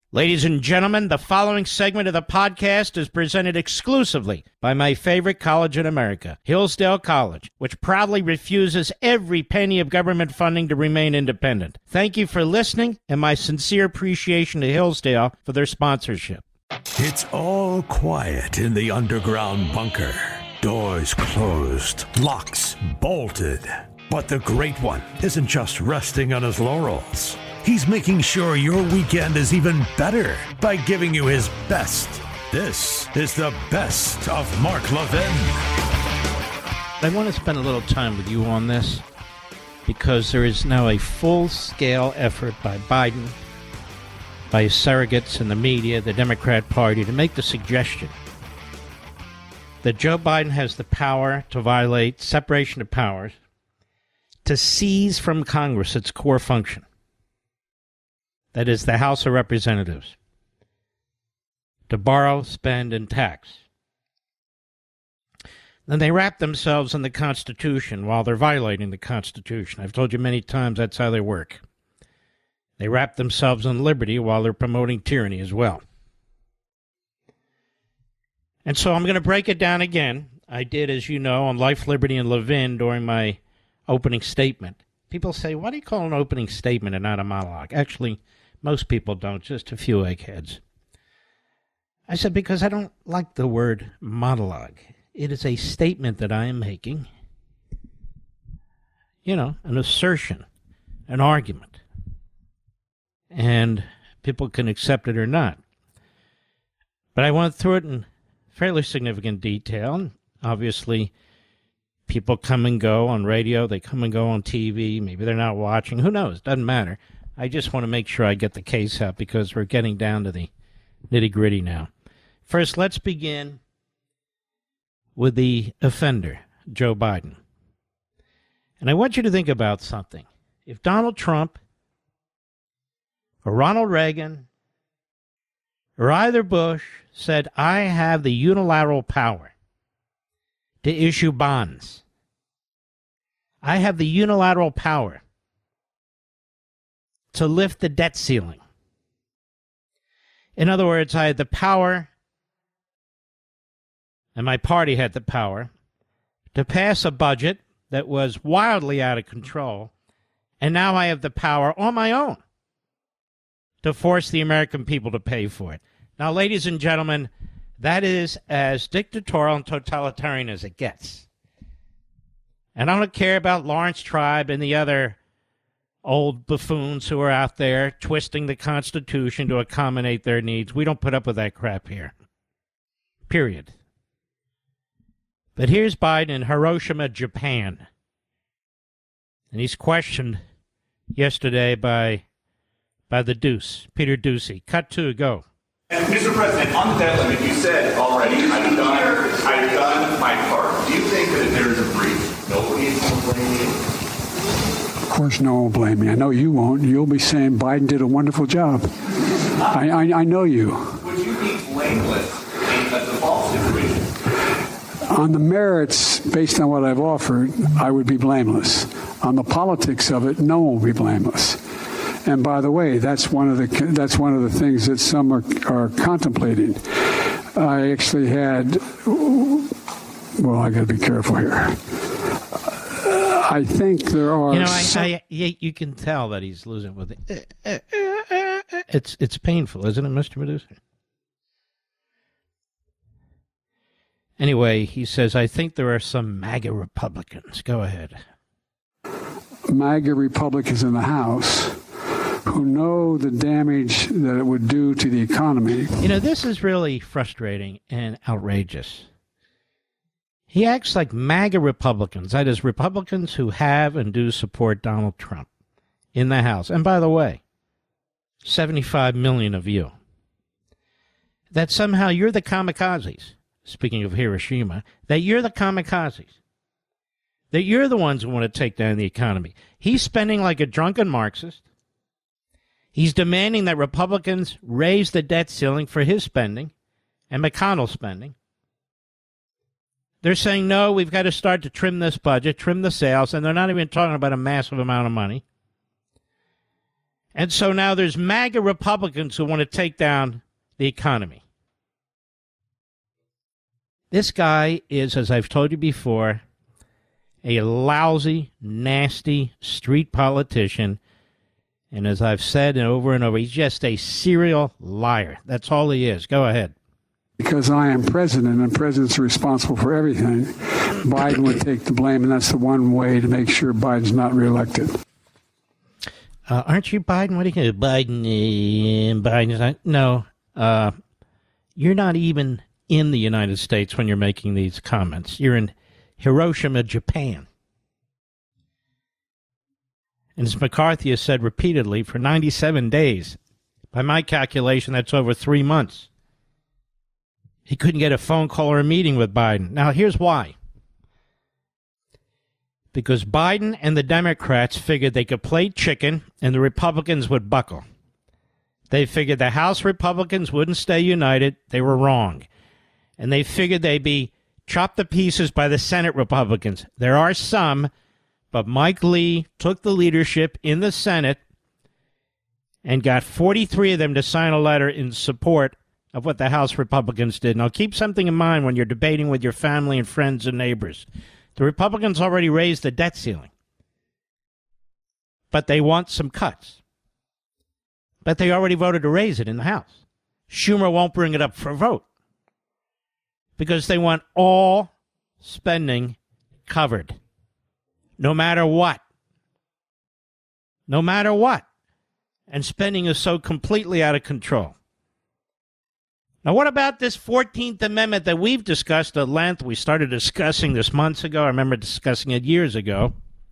Ladies and gentlemen, the following segment of the podcast is presented exclusively by my favorite college in America, Hillsdale College, which proudly refuses every penny of government funding to remain independent. Thank you for listening, and my sincere appreciation to Hillsdale for their sponsorship. It's all quiet in the underground bunker. Doors closed, locks bolted. But the Great One isn't just resting on his laurels. He's making sure your weekend is even better by giving you his best. This is the best of Mark Levin. I want to spend a little time with you on this because there is now a full-scale effort by Biden, by his surrogates in the media, the Democrat Party, to make the suggestion that Joe Biden has the power to violate separation of powers, to seize from Congress its core function. That is the House of Representatives, to borrow, spend, and tax. Then they wrap themselves in the Constitution while they're violating the Constitution. I've told you many times that's how they work. They wrap themselves in liberty while they're promoting tyranny as well. And so I'm going to break it down again. I did, as you know, on Life, Liberty, and Levin during my opening statement. People say, why do you call an opening statement and not a monologue? Actually, most people don't, just a few eggheads. I said, because I don't like the word monologue. It is a statement that I am making. You know, an assertion, an argument. And people can accept it or not. But I went through it in fairly significant detail. And obviously, people come and go on radio. They come and go on TV. Maybe they're not watching. Who knows? Doesn't matter. I just want to make sure I get the case out because we're getting down to the nitty-gritty now. First, let's begin with the offender, Joe Biden. And I want you to think about something. If Donald Trump or Ronald Reagan or either Bush said, I have the unilateral power to issue bonds, I have the unilateral power to lift the debt ceiling. In other words, I had the power, and my party had the power, to pass a budget that was wildly out of control, and now I have the power on my own to force the American people to pay for it. Now, ladies and gentlemen, that is as dictatorial and totalitarian as it gets. And I don't care about Lawrence Tribe and the other old buffoons who are out there twisting the Constitution to accommodate their needs. We don't put up with that crap here. Period. But here's Biden in Hiroshima, Japan. And he's questioned yesterday by the Deuce, Peter Doocy. Cut 2, go. And Mr. President, on the debt limit, you said already, I've done my part. Do you think that if there is a breach, nobody will blame you? Of course, no one will blame me. I know you won't. You'll be saying Biden did a wonderful job. I know you. Would you be blameless in a default situation? On the merits, based on what I've offered, I would be blameless. On the politics of it, no one will be blameless. And by the way, that's one of the things that some are contemplating. I actually had. Well, I got to be careful here. I think there are. You know, you can tell that he's losing with it. It's painful, isn't it, Mr. Medusa? Anyway, he says, I think there are some MAGA Republicans. Go ahead. MAGA Republicans in the House who know the damage that it would do to the economy. You know, this is really frustrating and outrageous. He acts like MAGA Republicans, that is, Republicans who have and do support Donald Trump in the House. And by the way, 75 million of you. That somehow you're the kamikazes, speaking of Hiroshima, that you're the kamikazes. That you're the ones who want to take down the economy. He's spending like a drunken Marxist. He's demanding that Republicans raise the debt ceiling for his spending and McConnell's spending. They're saying, no, we've got to start to trim this budget, trim the sales, and they're not even talking about a massive amount of money. And so now there's MAGA Republicans who want to take down the economy. This guy is, as I've told you before, a lousy, nasty street politician. And as I've said over and over, he's just a serial liar. That's all he is. Go ahead. Because I am president and presidents are responsible for everything, Biden would take the blame, and that's the one way to make sure Biden's not reelected. Aren't you Biden? What do you think? Biden's not. No. You're not even in the United States when you're making these comments. You're in Hiroshima, Japan. And as McCarthy has said repeatedly, for 97 days, by my calculation, that's over 3 months, he couldn't get a phone call or a meeting with Biden. Now, here's why. Because Biden and the Democrats figured they could play chicken and the Republicans would buckle. They figured the House Republicans wouldn't stay united. They were wrong. And they figured they'd be chopped to pieces by the Senate Republicans. There are some, but Mike Lee took the leadership in the Senate and got 43 of them to sign a letter in support of what the House Republicans did. Now, keep something in mind when you're debating with your family and friends and neighbors. The Republicans already raised the debt ceiling, but they want some cuts. But they already voted to raise it in the House. Schumer won't bring it up for a vote because they want all spending covered, no matter what. No matter what. And spending is so completely out of control. Now, what about this 14th Amendment that we've discussed at length? We started discussing this months ago. I remember discussing it years ago.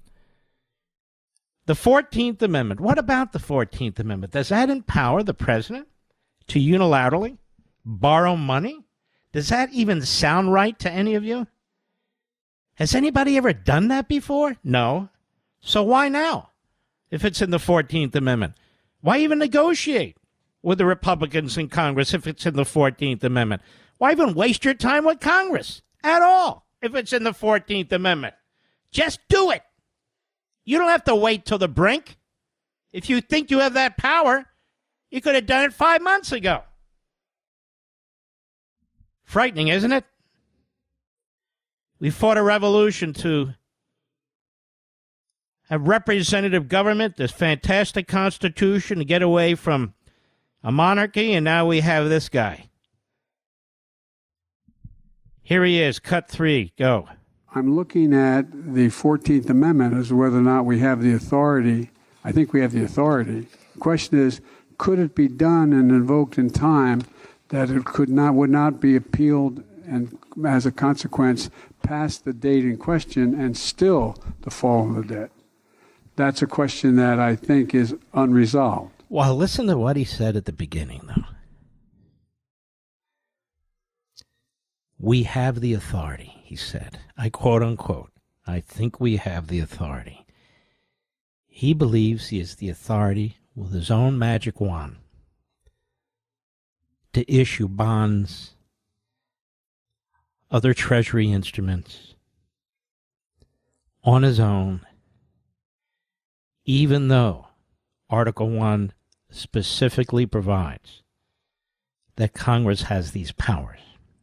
The 14th Amendment. What about the 14th Amendment? Does that empower the president to unilaterally borrow money? Does that even sound right to any of you? Has anybody ever done that before? No. So why now, if it's in the 14th Amendment? Why even negotiate with the Republicans in Congress if it's in the 14th Amendment? Why even waste your time with Congress at all if it's in the 14th Amendment? Just do it. You don't have to wait till the brink. If you think you have that power, you could have done it 5 months ago. Frightening, isn't it? We fought a revolution to have representative government, this fantastic Constitution, to get away from a monarchy, and now we have this guy. Here he is, cut 3, go. I'm looking at the 14th Amendment as whether or not we have the authority. I think we have the authority. The question is, could it be done and invoked in time that it would not be appealed and as a consequence past the date in question and still the fall of the debt? That's a question that I think is unresolved. Well, listen to what he said at the beginning, though. We have the authority, he said. I quote unquote, I think we have the authority. He believes he has the authority with his own magic wand to issue bonds, other treasury instruments on his own, even though Article 1 specifically provides that Congress has these powers.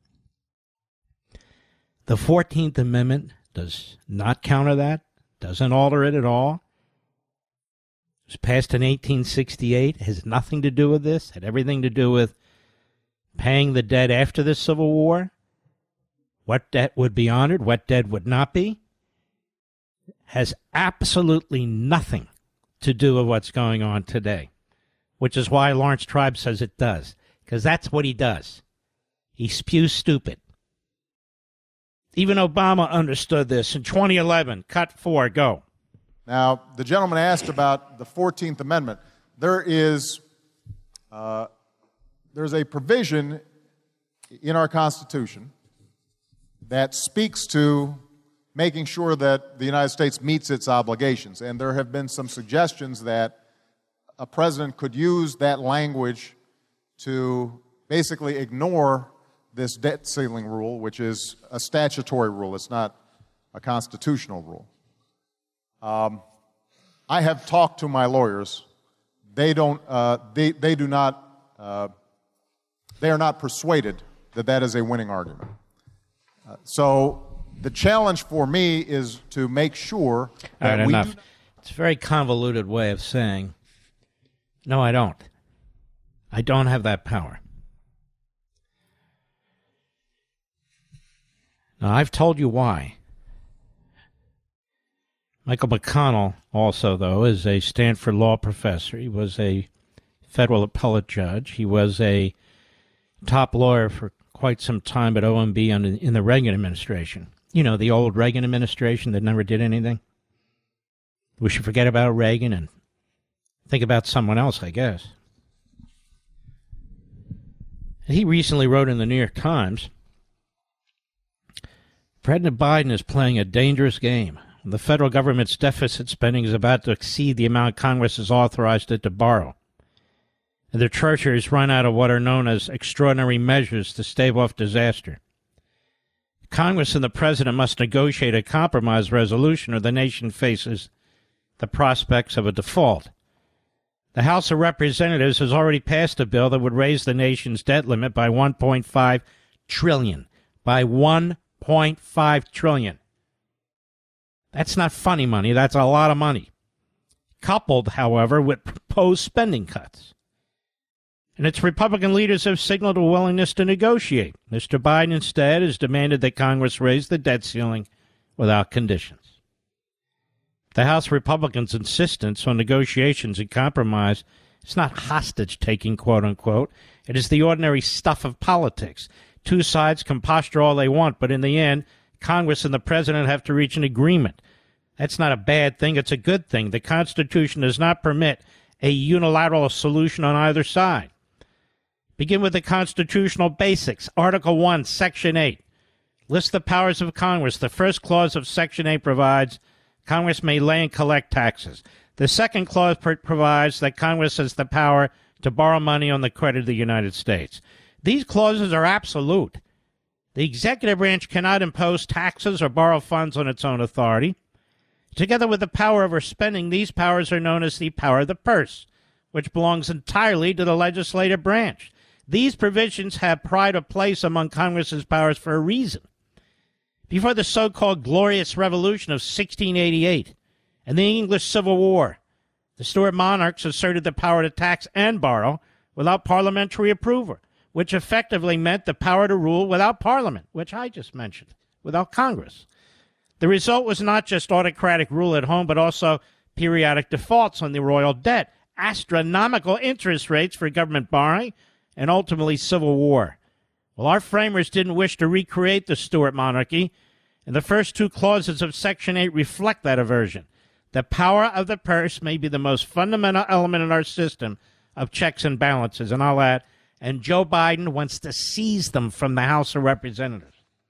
The 14th Amendment does not counter that, doesn't alter it at all. It was passed in 1868, has nothing to do with this, had everything to do with paying the debt after the Civil War, what debt would be honored, what debt would not be. Has absolutely nothing to do with what's going on today, which is why Lawrence Tribe says it does, because that's what he does. He spews stupid. Even Obama understood this in 2011. Cut 4, go. Now, the gentleman asked about the 14th Amendment. There's a provision in our Constitution that speaks to making sure that the United States meets its obligations. And there have been some suggestions that a president could use that language to basically ignore this debt ceiling rule, which is a statutory rule. It's not a constitutional rule. I have talked to my lawyers they don't, they do not, they are not persuaded that that is a winning argument. So the challenge for me is to make sure that we enough. It's a very convoluted way of saying, no, I don't. I don't have that power. Now, I've told you why. Michael McConnell also, though, is a Stanford law professor. He was a federal appellate judge. He was a top lawyer for quite some time at OMB in the Reagan administration. You know, the old Reagan administration that never did anything. We should forget about Reagan and think about someone else, I guess. He recently wrote in the New York Times, President Biden is playing a dangerous game. The federal government's deficit spending is about to exceed the amount Congress has authorized it to borrow. And the Treasury has run out of what are known as extraordinary measures to stave off disaster. Congress and the President must negotiate a compromise resolution or the nation faces the prospects of a default. The House of Representatives has already passed a bill that would raise the nation's debt limit by $1.5 trillion. By $1.5 trillion. That's not funny money. That's a lot of money. Coupled, however, with proposed spending cuts. And its Republican leaders have signaled a willingness to negotiate. Mr. Biden instead has demanded that Congress raise the debt ceiling without conditions. The House Republicans' insistence on negotiations and compromise is not hostage-taking, quote-unquote. It is the ordinary stuff of politics. Two sides can posture all they want, but in the end, Congress and the President have to reach an agreement. That's not a bad thing. It's a good thing. The Constitution does not permit a unilateral solution on either side. Begin with the constitutional basics. Article 1, Section 8. Lists the powers of Congress. The first clause of Section 8 provides Congress may lay and collect taxes. The second clause provides that Congress has the power to borrow money on the credit of the United States. These clauses are absolute. The executive branch cannot impose taxes or borrow funds on its own authority. Together with the power over spending, these powers are known as the power of the purse, which belongs entirely to the legislative branch. These provisions have pride of place among Congress's powers for a reason. Before the so-called Glorious Revolution of 1688 and the English Civil War, the Stuart monarchs asserted the power to tax and borrow without parliamentary approval, which effectively meant the power to rule without Parliament, which I just mentioned, without Congress. The result was not just autocratic rule at home, but also periodic defaults on the royal debt, astronomical interest rates for government borrowing, and ultimately civil war. Well, our framers didn't wish to recreate the Stuart monarchy, and the first two clauses of Section 8 reflect that aversion. The power of the purse may be the most fundamental element in our system of checks and balances, and I'll add, and Joe Biden wants to seize them from the House of Representatives.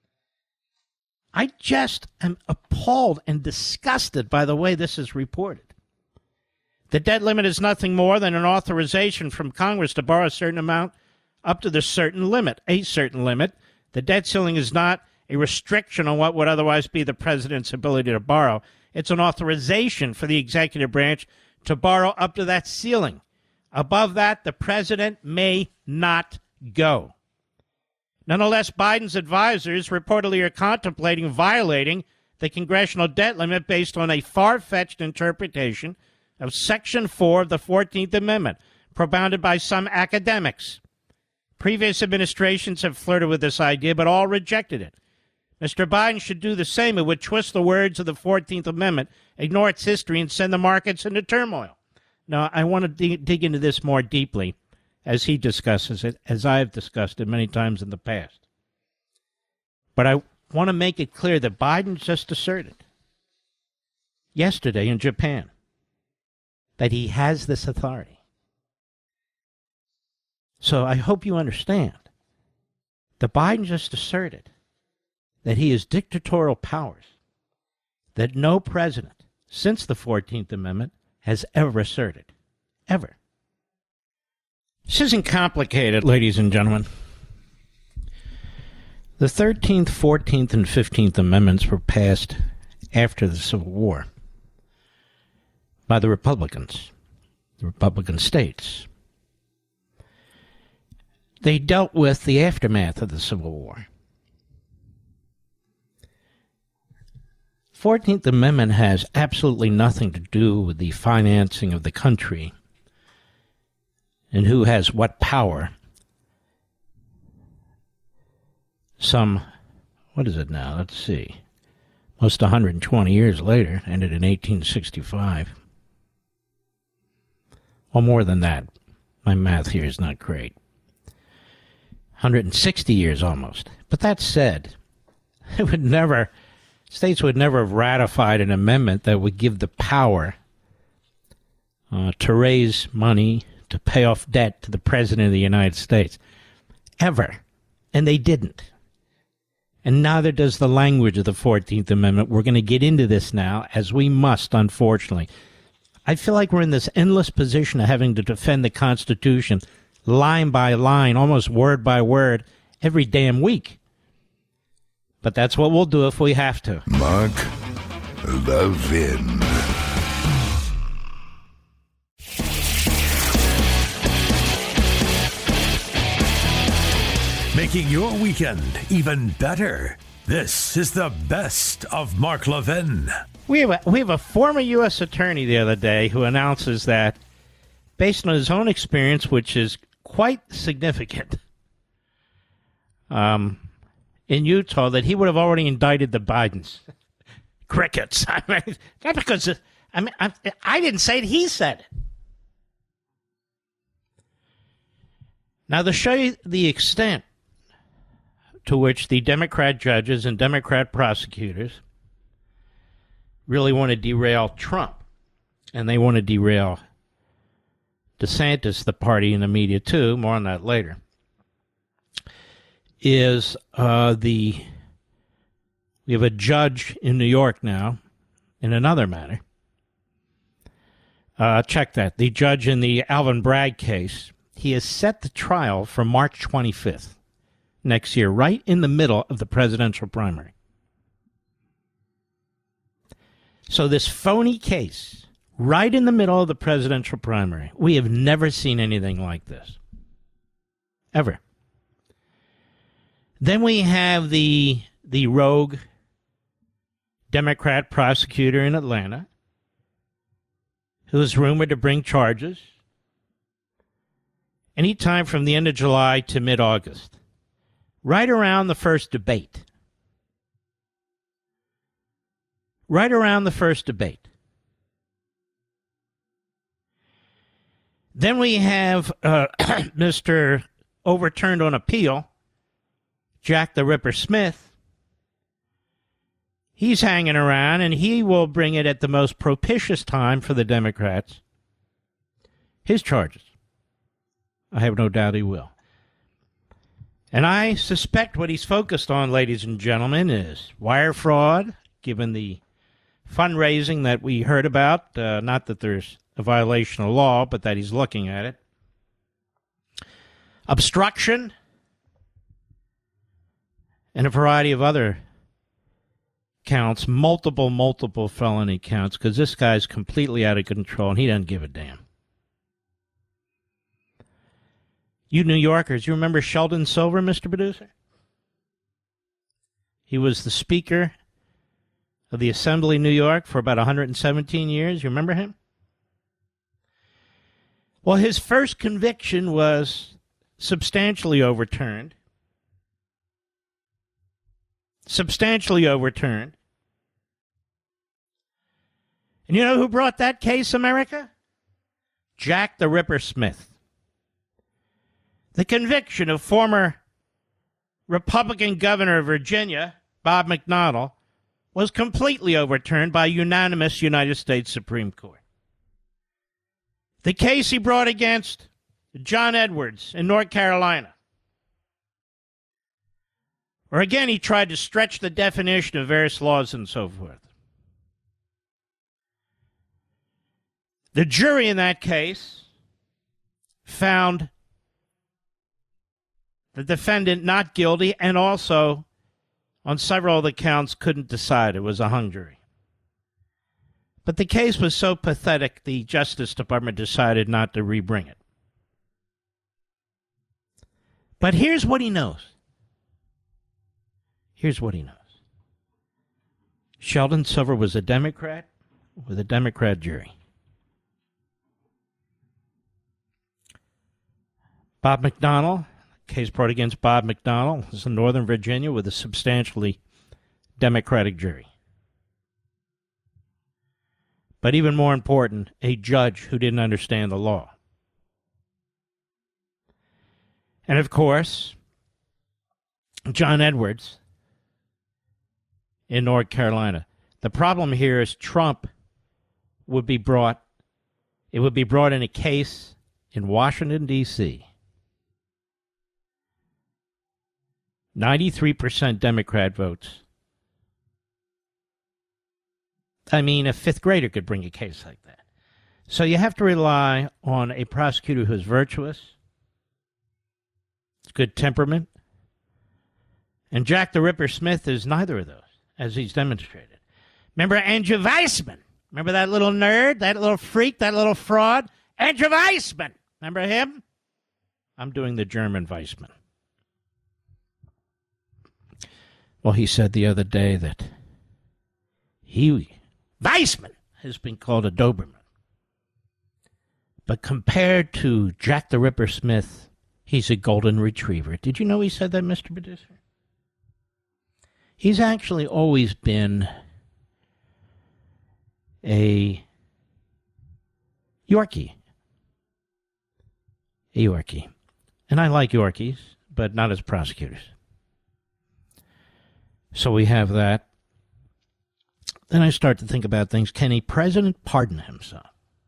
I just am appalled and disgusted by the way this is reported. The debt limit is nothing more than an authorization from Congress to borrow a certain amount up to the certain limit, a certain limit. The debt ceiling is not a restriction on what would otherwise be the president's ability to borrow. It's an authorization for the executive branch to borrow up to that ceiling. Above that, the president may not go. Nonetheless, Biden's advisors reportedly are contemplating violating the congressional debt limit based on a far-fetched interpretation of Section 4 of the 14th Amendment, propounded by some academics. Previous administrations have flirted with this idea, but all rejected it. Mr. Biden should do the same. It would twist the words of the 14th Amendment, ignore its history, and send the markets into turmoil. Now, I want to dig into this more deeply as he discusses it, as I have discussed it many times in the past. But I want to make it clear that Biden just asserted yesterday in Japan that he has this authority. So I hope you understand that Biden just asserted that he has dictatorial powers that no president since the 14th Amendment has ever asserted. Ever. This isn't complicated, ladies and gentlemen. The 13th, 14th, and 15th Amendments were passed after the Civil War by the Republicans. the Republican states. They dealt with the aftermath of the Civil War. 14th Amendment has absolutely nothing to do with the financing of the country and who has what power. What is it now? Let's see. Almost 120 years later, ended in 1865. Or more than that. My math here is not great. 160 years almost. But that said, states would never have ratified an amendment that would give the power to raise money, to pay off debt to the President of the United States. Ever. And they didn't. And neither does the language of the 14th Amendment. We're going to get into this now, as we must, unfortunately. I feel like we're in this endless position of having to defend the Constitution line by line, almost word by word, every damn week. But that's what we'll do if we have to. Mark Levin. Making your weekend even better. This is the best of Mark Levin. We have a former U.S. attorney the other day who announces that, based on his own experience, which is quite significant, in Utah, that he would have already indicted the Bidens. Crickets. I mean, not because I didn't say it; he said it. Now, to show you the extent to which the Democrat judges and Democrat prosecutors really want to derail Trump, and they want to derail DeSantis, the party, and the media too, more on that later, is we have a judge in New York now in another matter. Check that. The judge in the Alvin Bragg case, he has set the trial for March 25th next year, right in the middle of the presidential primary. So this phony case, right in the middle of the presidential primary, we have never seen anything like this. Ever. Then we have the rogue Democrat prosecutor in Atlanta who is rumored to bring charges anytime from the end of July to mid-August, right around the first debate. Right around the first debate. Then we have Mr. Overturned on Appeal, Jack the Ripper Smith. He's hanging around, and he will bring it at the most propitious time for the Democrats. His charges. I have no doubt he will. And I suspect what he's focused on, ladies and gentlemen, is wire fraud, given the fundraising that we heard about. Not that there's a violation of law, but that he's looking at it. Obstruction, and a variety of other counts, multiple felony counts, because this guy's completely out of control, and he doesn't give a damn. You New Yorkers, you remember Sheldon Silver, Mr. Producer? He was the Speaker of the Assembly, New York, for about 117 years. You remember him? Well, his first conviction was substantially overturned. Substantially overturned. And you know who brought that case, America? Jack the Ripper Smith. The conviction of former Republican governor of Virginia, Bob McDonnell, was completely overturned by a unanimous United States Supreme Court. The case he brought against John Edwards in North Carolina, where again he tried to stretch the definition of various laws and so forth. The jury in that case found the defendant not guilty, and also on several of the counts couldn't decide. It was a hung jury. But the case was so pathetic, the Justice Department decided not to rebring it. But here's what he knows. Here's what he knows. Sheldon Silver was a Democrat with a Democrat jury. Bob McDonnell, case brought against Bob McDonnell, was in Northern Virginia with a substantially Democratic jury. But even more important, a judge who didn't understand the law. And of course, John Edwards in North Carolina. The problem here is Trump would be brought in a case in Washington, D.C. 93% Democrat votes. I mean, a fifth grader could bring a case like that. So you have to rely on a prosecutor who's virtuous, good temperament, and Jack the Ripper Smith is neither of those, as he's demonstrated. Remember Andrew Weissman? Remember that little nerd, that little freak, that little fraud? Andrew Weissman! Remember him? I'm doing the German Weissman. Well, he said the other day that Weissman has been called a Doberman. But compared to Jack the Ripper Smith, he's a golden retriever. Did you know he said that, Mr. Producer? He's actually always been a Yorkie. A Yorkie. And I like Yorkies, but not as prosecutors. So we have that. Then I start to think about things. Can a president pardon himself?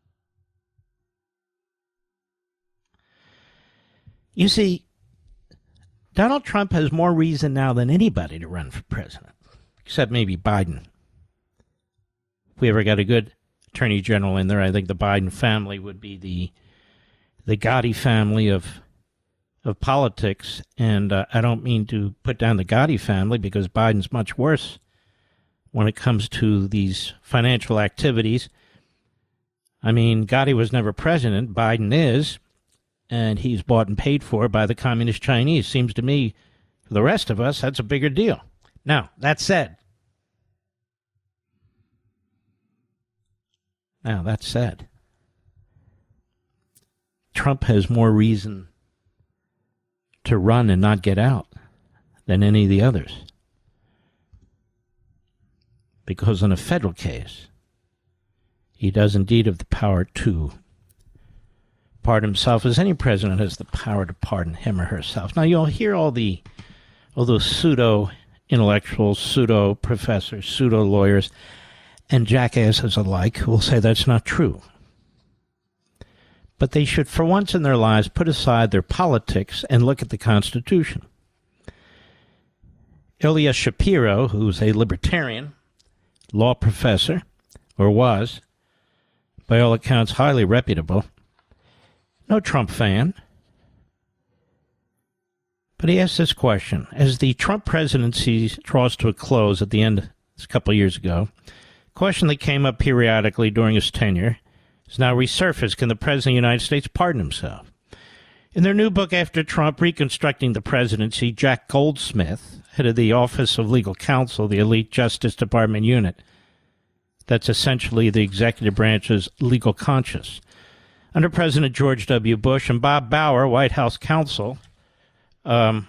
You see, Donald Trump has more reason now than anybody to run for president, except maybe Biden. If we ever got a good attorney general in there, I think the Biden family would be the Gotti family of politics. And I don't mean to put down the Gotti family because Biden's much worse when it comes to these financial activities. I mean, Gotti was never president. Biden is. And he's bought and paid for by the communist Chinese. Seems to me, for the rest of us, that's a bigger deal. Now, that said, Trump has more reason to run and not get out than any of the others. Because in a federal case, he does indeed have the power to pardon himself, as any president has the power to pardon him or herself. Now, you'll hear all those pseudo-intellectuals, pseudo-professors, pseudo-lawyers, and jackasses alike who will say that's not true. But they should, for once in their lives, put aside their politics and look at the Constitution. Ilya Shapiro, who's a libertarian law professor, or was, by all accounts, highly reputable, no Trump fan. But he asked this question. As the Trump presidency draws to a close at the end, a couple of years ago, a question that came up periodically during his tenure is now resurfaced. Can the President of the United States pardon himself? In their new book after Trump, Reconstructing the Presidency, Jack Goldsmith, head of the Office of Legal Counsel, the elite Justice Department unit, that's essentially the executive branch's legal conscience, under President George W. Bush, and Bob Bauer, White House counsel, under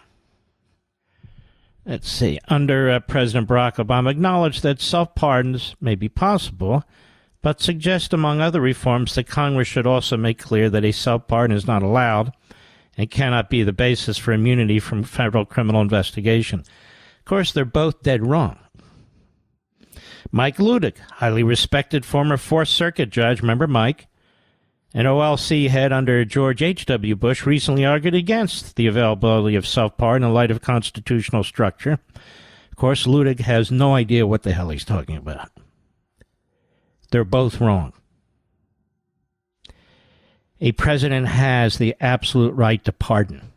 President Barack Obama, acknowledged that self-pardons may be possible, but suggest, among other reforms, that Congress should also make clear that a self-pardon is not allowed and cannot be the basis for immunity from federal criminal investigation. Of course, they're both dead wrong. Mike Ludig, highly respected former Fourth Circuit judge, remember Mike, an OLC head under George H.W. Bush, recently argued against the availability of self-pardon in light of constitutional structure. Of course, Ludig has no idea what the hell he's talking about. They're both wrong. A president has the absolute right to pardon.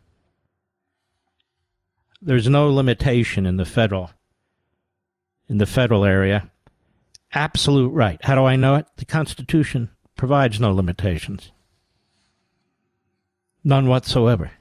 There's no limitation in the federal area Absolute right. How do I know it? The Constitution provides no limitations. None whatsoever.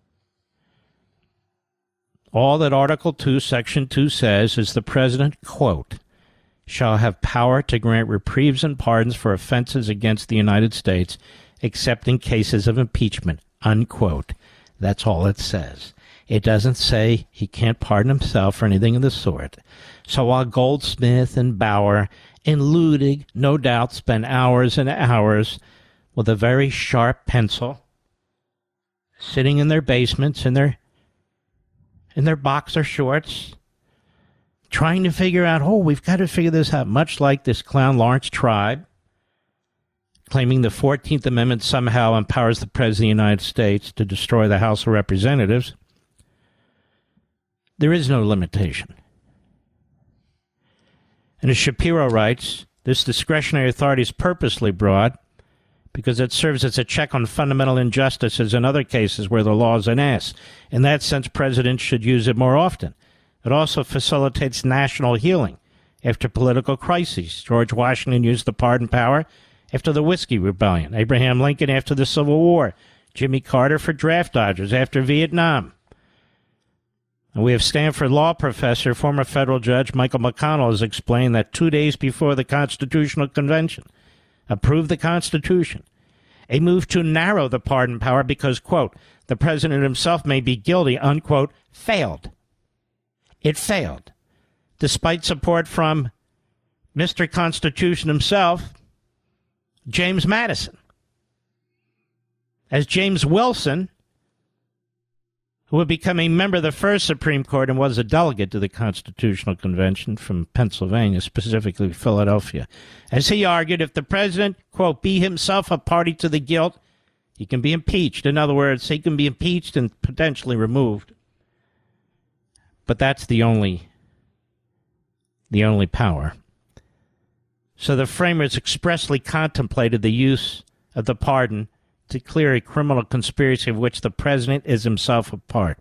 All that Article 2, Section 2 says is the President, quote, shall have power to grant reprieves and pardons for offenses against the United States, except in cases of impeachment, unquote. That's all it says. It doesn't say he can't pardon himself or anything of the sort. So while Goldsmith and Bauer and Ludig no doubt spent hours and hours with a very sharp pencil, sitting in their basements in their boxer shorts, trying to figure out, we've got to figure this out, much like this clown Lawrence Tribe, claiming the 14th Amendment somehow empowers the President of the United States to destroy the House of Representatives. There is no limitation. And as Shapiro writes, this discretionary authority is purposely broad because it serves as a check on fundamental injustices in other cases where the law is an ass. In that sense, presidents should use it more often. It also facilitates national healing after political crises. George Washington used the pardon power after the Whiskey Rebellion. Abraham Lincoln after the Civil War. Jimmy Carter for draft dodgers after Vietnam. And we have Stanford law professor, former federal judge Michael McConnell has explained that 2 days before the Constitutional Convention approved the Constitution, a move to narrow the pardon power because, quote, the president himself may be guilty, unquote, failed. It failed. Despite support from Mr. Constitution himself, James Madison. As James Wilson, who would become a member of the first Supreme Court and was a delegate to the Constitutional Convention from Pennsylvania, specifically Philadelphia, as he argued, if the president, quote, be himself a party to the guilt, he can be impeached. In other words, he can be impeached and potentially removed. But that's the only power. So the framers expressly contemplated the use of the pardon to clear a criminal conspiracy of which the president is himself a part.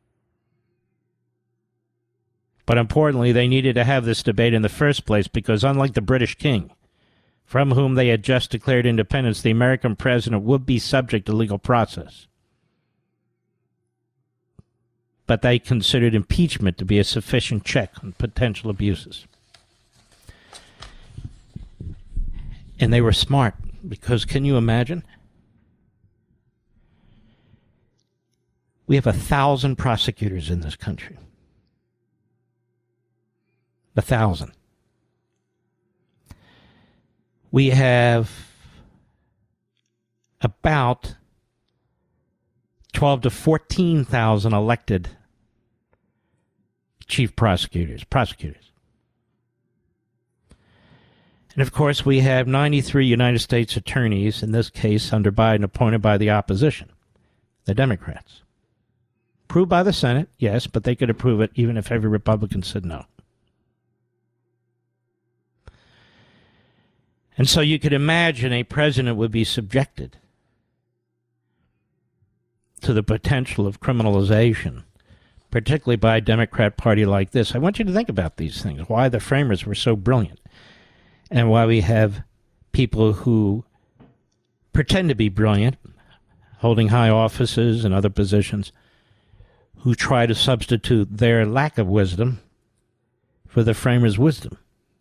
But importantly, they needed to have this debate in the first place because unlike the British king, from whom they had just declared independence, the American president would be subject to legal process. But they considered impeachment to be a sufficient check on potential abuses. And they were smart because, can you imagine? We have 1,000 prosecutors in this country. 1,000. We have about 12 to 14,000 elected chief prosecutors. And of course, we have 93 United States attorneys, in this case under Biden, appointed by the opposition, the Democrats. Approved by the Senate, yes, but they could approve it even if every Republican said no. And so you could imagine a president would be subjected to the potential of criminalization, particularly by a Democrat party like this. I want you to think about these things, why the framers were so brilliant, and why we have people who pretend to be brilliant, holding high offices and other positions, who try to substitute their lack of wisdom for the framers' wisdom.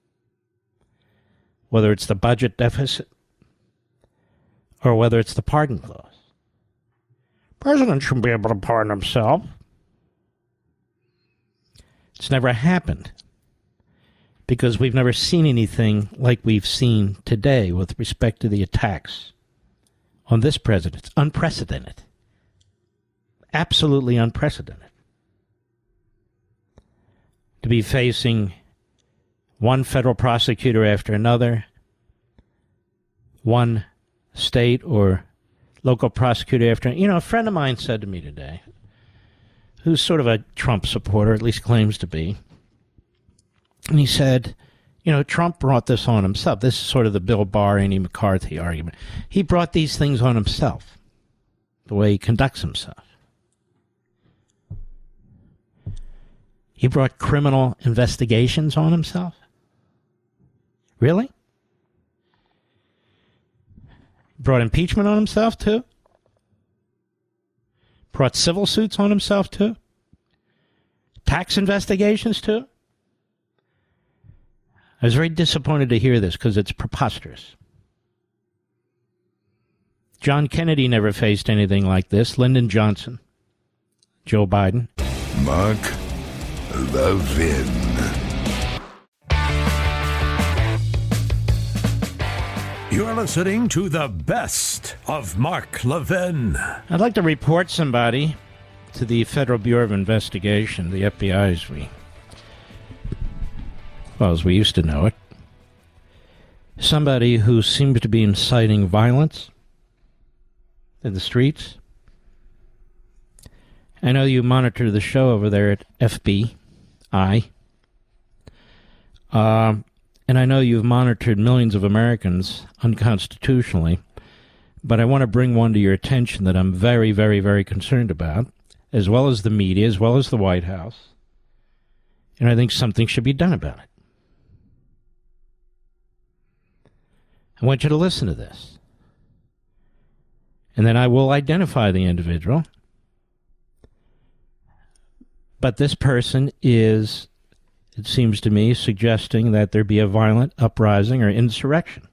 Whether it's the budget deficit or whether it's the pardon clause. President shouldn't be able to pardon himself. It's never happened because we've never seen anything like we've seen today with respect to the attacks on this president. It's unprecedented. Absolutely unprecedented. To be facing one federal prosecutor after another, one state or local prosecutor after another. You know, a friend of mine said to me today, who's sort of a Trump supporter, at least claims to be, and he said, you know, Trump brought this on himself. This is sort of the Bill Barr, Andy McCarthy argument. He brought these things on himself, the way he conducts himself. He brought criminal investigations on himself. Really? Brought impeachment on himself, too? Brought civil suits on himself, too? Tax investigations, too? I was very disappointed to hear this because it's preposterous. John Kennedy never faced anything like this. Lyndon Johnson. Joe Biden. Mark Levin. You're listening to the best of Mark Levin. I'd like to report somebody to the Federal Bureau of Investigation, the FBI as we used to know it. Somebody who seems to be inciting violence in the streets. I know you monitor the show over there at FBI. And I know you've monitored millions of Americans unconstitutionally, but I want to bring one to your attention that I'm very, very, very concerned about, as well as the media, as well as the White House. And I think something should be done about it. I want you to listen to this. And then I will identify the individual. But this person is, it seems to me, suggesting that there be a violent uprising or insurrection.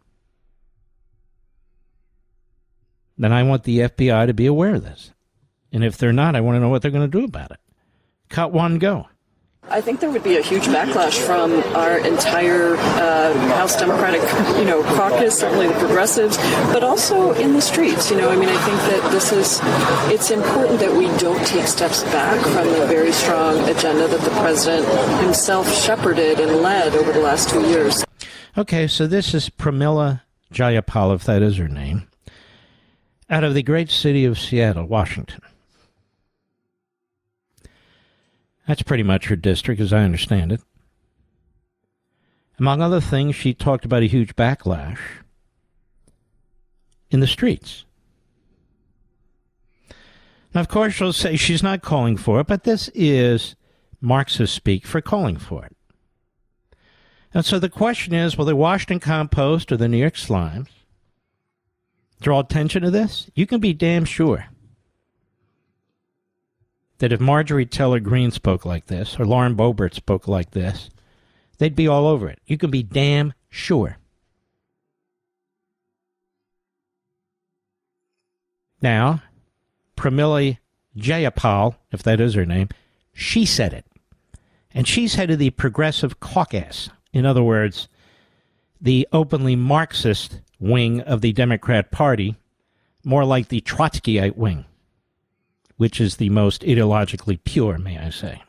Then I want the FBI to be aware of this. And if they're not, I want to know what they're going to do about it. Cut one, go. I think there would be a huge backlash from our entire House Democratic, caucus, certainly the progressives, but also in the streets. I think that it's important that we don't take steps back from the very strong agenda that the president himself shepherded and led over the last 2 years. Okay, so this is Pramila Jayapal, if that is her name, out of the great city of Seattle, Washington. That's pretty much her district, as I understand it. Among other things, she talked about a huge backlash in the streets. Now, of course, she'll say she's not calling for it, but this is Marxist speak for calling for it. And so the question is, will the Washington Compost or the New York Slimes draw attention to this? You can be damn sure that if Marjorie Taylor Greene spoke like this, or Lauren Boebert spoke like this, they'd be all over it. You can be damn sure. Now, Pramila Jayapal, if that is her name, she said it. And she's head of the Progressive Caucus. In other words, the openly Marxist wing of the Democrat Party, more like the Trotskyite wing, which is the most ideologically pure, may I say.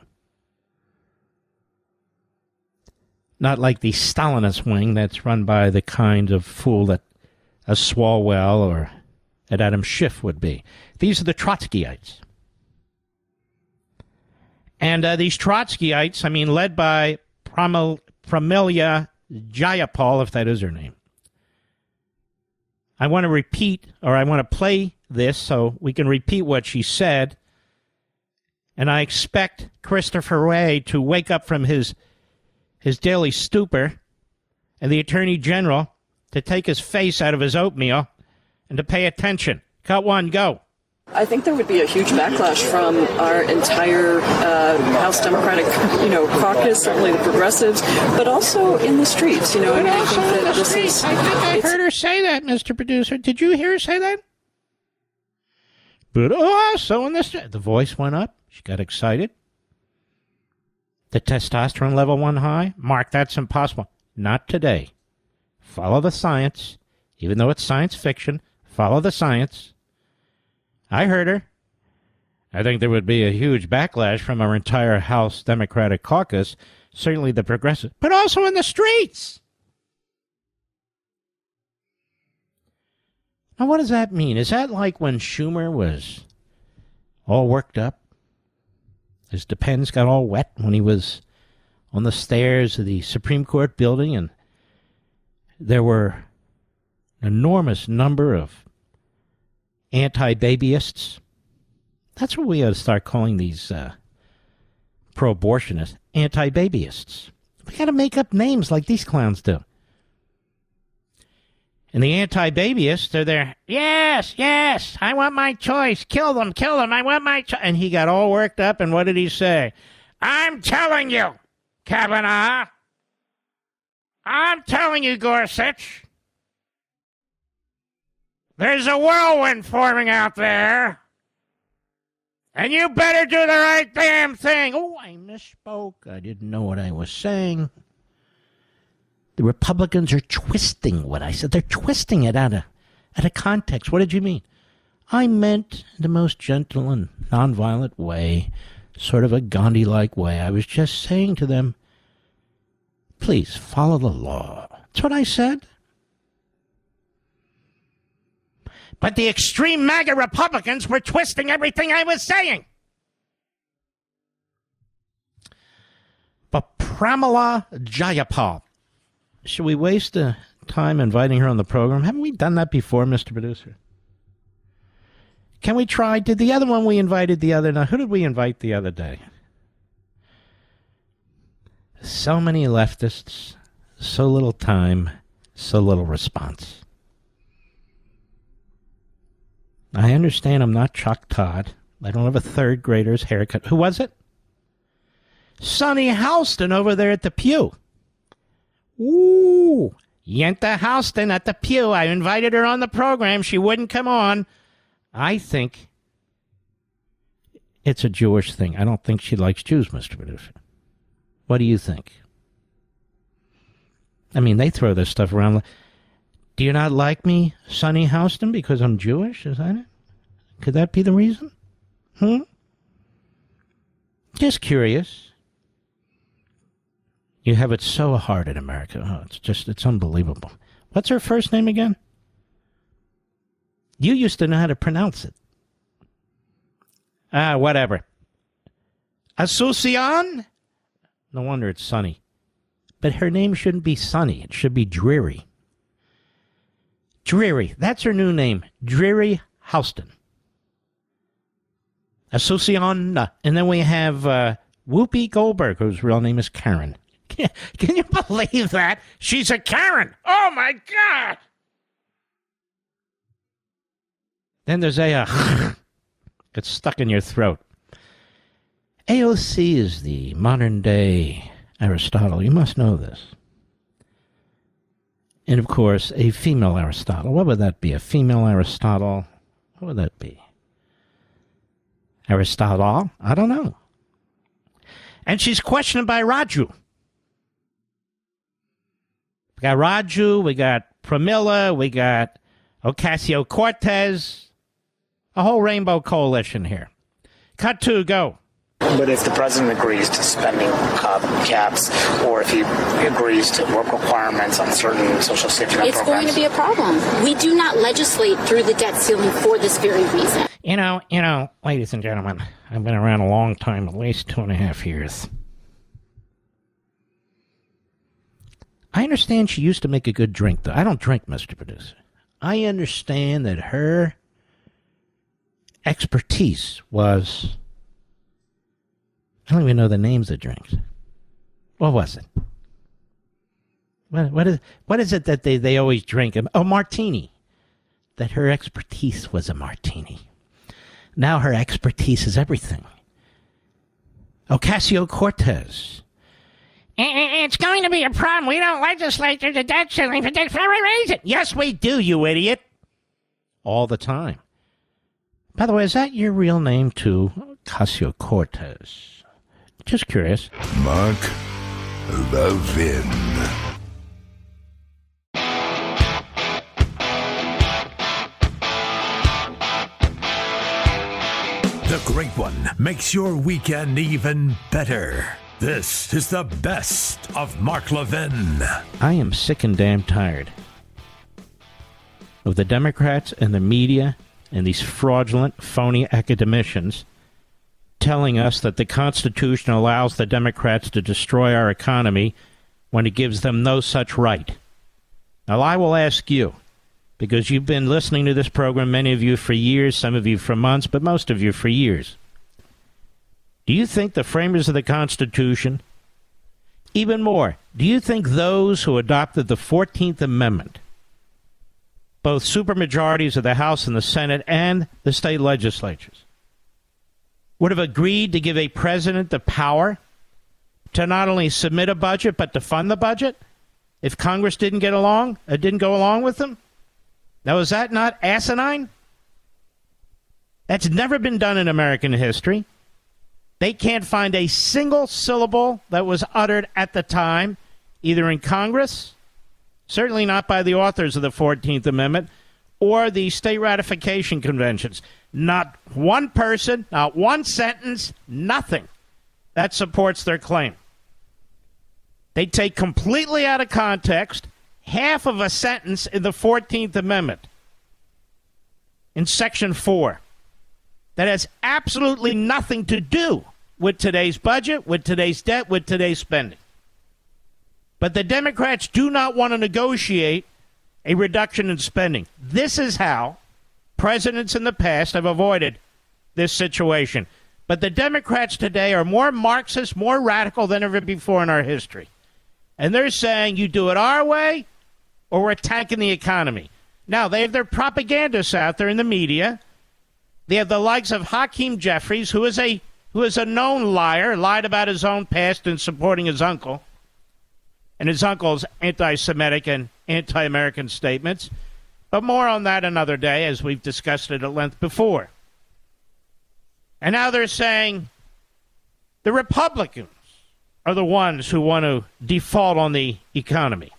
Not like the Stalinist wing that's run by the kind of fool that a Swalwell or an Adam Schiff would be. These are the Trotskyites. And these Trotskyites, led by Pramila Jayapal, if that is her name. I want to play this so we can repeat what she said. And I expect Christopher Wray to wake up from his daily stupor and the Attorney General to take his face out of his oatmeal and to pay attention. Cut one, go. I think there would be a huge backlash from our entire House Democratic, caucus, certainly the progressives, but also in the streets. I think that this is... I think I heard her say that, Mr. Producer. Did you hear her say that? But also in the voice went up. She got excited. The testosterone level went high. Mark, that's impossible. Not today. Follow the science. Even though it's science fiction, follow the science. I heard her. I think there would be a huge backlash from our entire House Democratic caucus, certainly the progressive, but also in the streets. Now, what does that mean? Is that like when Schumer was all worked up? His depends got all wet when he was on the stairs of the Supreme Court building, and there were an enormous number of anti-babyists. That's what we ought to start calling these pro-abortionists, anti-babyists. We got to make up names like these clowns do. And the anti-babyists are there. Yes, yes, I want my choice. Kill them, I want my choice. And he got all worked up, and what did he say? I'm telling you, Kavanaugh. I'm telling you, Gorsuch. There's a whirlwind forming out there. And you better do the right damn thing. Oh, I misspoke. I didn't know what I was saying. The Republicans are twisting what I said. They're twisting it out of context. What did you mean? I meant the most gentle and nonviolent way, sort of a Gandhi-like way. I was just saying to them, please follow the law. That's what I said. But the extreme MAGA Republicans were twisting everything I was saying. But Pramila Jayapal, should we waste time inviting her on the program? Haven't we done that before, Mr. Producer? Can we try? Did the other one we invited the other night? Who did we invite the other day? So many leftists, so little time, so little response. I understand I'm not Chuck Todd. I don't have a third grader's haircut. Who was it? Sonny Houston over there at the Pew. Ooh, Yenta Houston at the Pew. I invited her on the program. She wouldn't come on. I think it's a Jewish thing. I don't think she likes Jews, Mr. Producer. What do you think? I mean, they throw this stuff around. Do you not like me, Sonny Houston, because I'm Jewish? Is that it? Could that be the reason? Just curious. You have it so hard in America. Oh, it's unbelievable. What's her first name again? You used to know how to pronounce it. Whatever. Asuncion? No wonder it's Sonny. But her name shouldn't be Sonny. It should be Dreary. Dreary. That's her new name. Dreary Houston. Asuncion. And then we have Whoopi Goldberg, whose real name is Karen. Can you believe that? She's a Karen. Oh, my God. Then there's a gets stuck in your throat. AOC is the modern-day Aristotle. You must know this. And, of course, a female Aristotle. What would that be? A female Aristotle? What would that be? Aristotle? I don't know. And she's questioned by Raju. We got Raju, we got Pramila, we got Ocasio-Cortez. A whole rainbow coalition here. Cut to, go. But if the president agrees to spending caps, or if he agrees to work requirements on certain social safety net programs, it's going to be a problem. We do not legislate through the debt ceiling for this very reason. You know, ladies and gentlemen, I've been around a long time, at least 2.5 years. I understand she used to make a good drink, though. I don't drink, Mr. Producer. I understand that her expertise was... I don't even know the names of drinks. What was it? What is it that they always drink? Oh, martini. That her expertise was a martini. Now her expertise is everything. Ocasio-Cortez. It's going to be a problem. We don't legislate through the debt ceiling for this very reason. Yes, we do, you idiot. All the time. By the way, is that your real name, too? Ocasio-Cortez. Just curious. Mark Levin. The Great One makes your weekend even better. This is the best of Mark Levin. I am sick and damn tired of the Democrats and the media and these fraudulent, phony academicians telling us that the Constitution allows the Democrats to destroy our economy when it gives them no such right. Now, I will ask you, because you've been listening to this program, many of you for years, some of you for months, but most of you for years. Do you think the framers of the Constitution, even more, do you think those who adopted the 14th Amendment both supermajorities of the House and the Senate and the state legislatures, would have agreed to give a president the power to not only submit a budget, but to fund the budget if Congress didn't go along with them? Now, is that not asinine? That's never been done in American history. They can't find a single syllable that was uttered at the time, either in Congress, certainly not by the authors of the 14th Amendment, or the state ratification conventions. Not one person, not one sentence, nothing that supports their claim. They take completely out of context half of a sentence in the 14th Amendment, in Section 4, that has absolutely nothing to do with today's budget, with today's debt, with today's spending. But the Democrats do not want to negotiate a reduction in spending. This is how presidents in the past have avoided this situation. But the Democrats today are more Marxist, more radical than ever before in our history. And they're saying you do it our way or we're attacking the economy. Now, they have their propagandists out there in the media. They have the likes of Hakeem Jeffries, who is a known liar, lied about his own past in supporting his uncle, and his uncle's anti-Semitic and anti-American statements. But more on that another day, as we've discussed it at length before. And now they're saying the Republicans are the ones who want to default on the economy.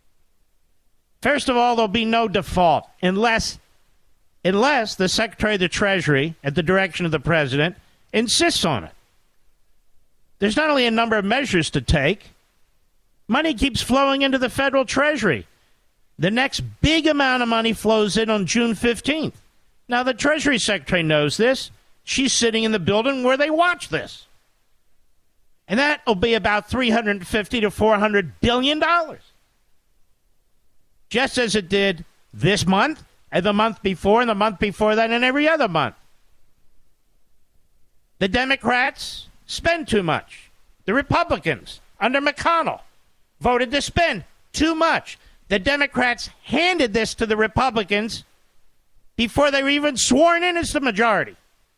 First of all, there'll be no default unless the Secretary of the Treasury, at the direction of the President, insists on it. There's not only a number of measures to take, money keeps flowing into the federal Treasury. The next big amount of money flows in on June 15th. Now, the Treasury Secretary knows this. She's sitting in the building where they watch this. And that will be about $350 to $400 billion. Just as it did this month, and the month before, and the month before that, and every other month. The Democrats spend too much. The Republicans, under McConnell, voted to spend too much. The Democrats handed this to the Republicans before they were even sworn in as the majority.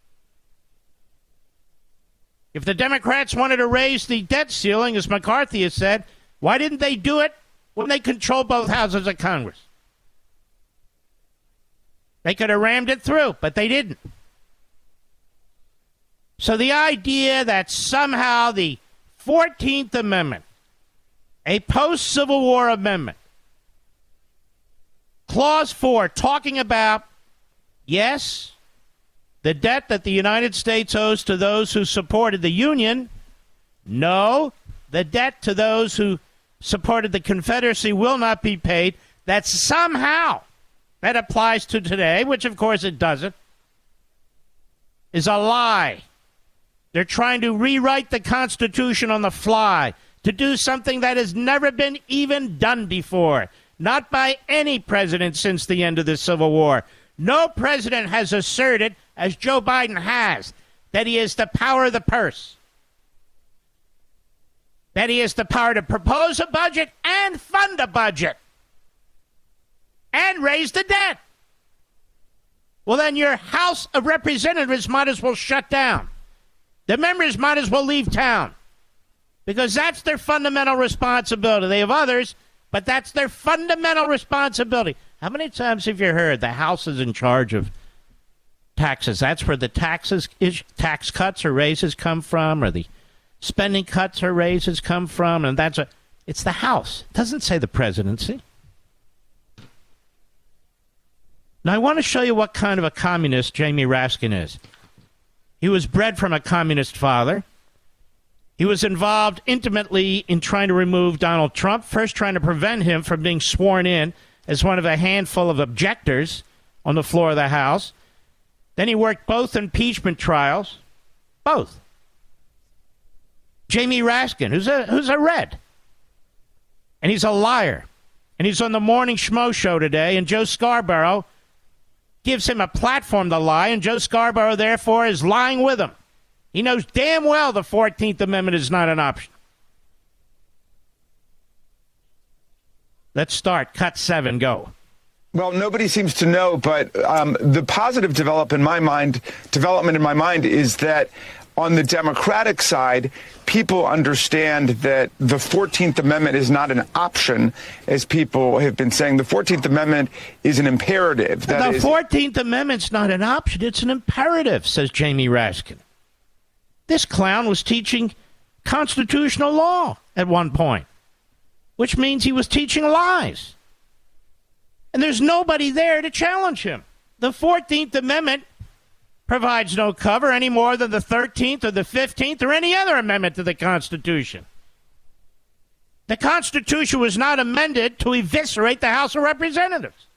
If the Democrats wanted to raise the debt ceiling, as McCarthy has said, why didn't they do it when they controlled both houses of Congress? They could have rammed it through, but they didn't. So the idea that somehow the 14th Amendment, a post-Civil War amendment, Clause 4, talking about, yes, the debt that the United States owes to those who supported the Union, no, the debt to those who supported the Confederacy will not be paid, that somehow that applies to today, which of course it doesn't, is a lie. They're trying to rewrite the Constitution on the fly, to do something that has never been even done before, not by any president since the end of the Civil War. No president has asserted, as Joe Biden has, that he has the power of the purse, that he has the power to propose a budget and fund a budget and raise the debt. Well, then your House of Representatives might as well shut down. The members might as well leave town, because that's their fundamental responsibility. They have others, but that's their fundamental responsibility. How many times have you heard the House is in charge of taxes? That's where the tax cuts or raises come from, or the spending cuts or raises come from, and it's the House. It doesn't say the presidency. Now, I want to show you what kind of a communist Jamie Raskin is. He was bred from a communist father. He was involved intimately in trying to remove Donald Trump, first trying to prevent him from being sworn in as one of a handful of objectors on the floor of the House. Then he worked both impeachment trials, both. Jamie Raskin, who's a red, and he's a liar, and he's on the Morning Schmo show today, and Joe Scarborough gives him a platform to lie, and Joe Scarborough, therefore, is lying with him. He knows damn well the 14th Amendment is not an option. Let's start. Cut 7, go. Well, nobody seems to know, but the positive development in my mind is that on the Democratic side, people understand that the 14th Amendment is not an option, as people have been saying. The 14th Amendment is an imperative. The 14th Amendment's not an option, it's an imperative, says Jamie Raskin. This clown was teaching constitutional law at one point, which means he was teaching lies. And there's nobody there to challenge him. The 14th Amendment provides no cover any more than the 13th or the 15th or any other amendment to the Constitution. The Constitution was not amended to eviscerate the House of Representatives.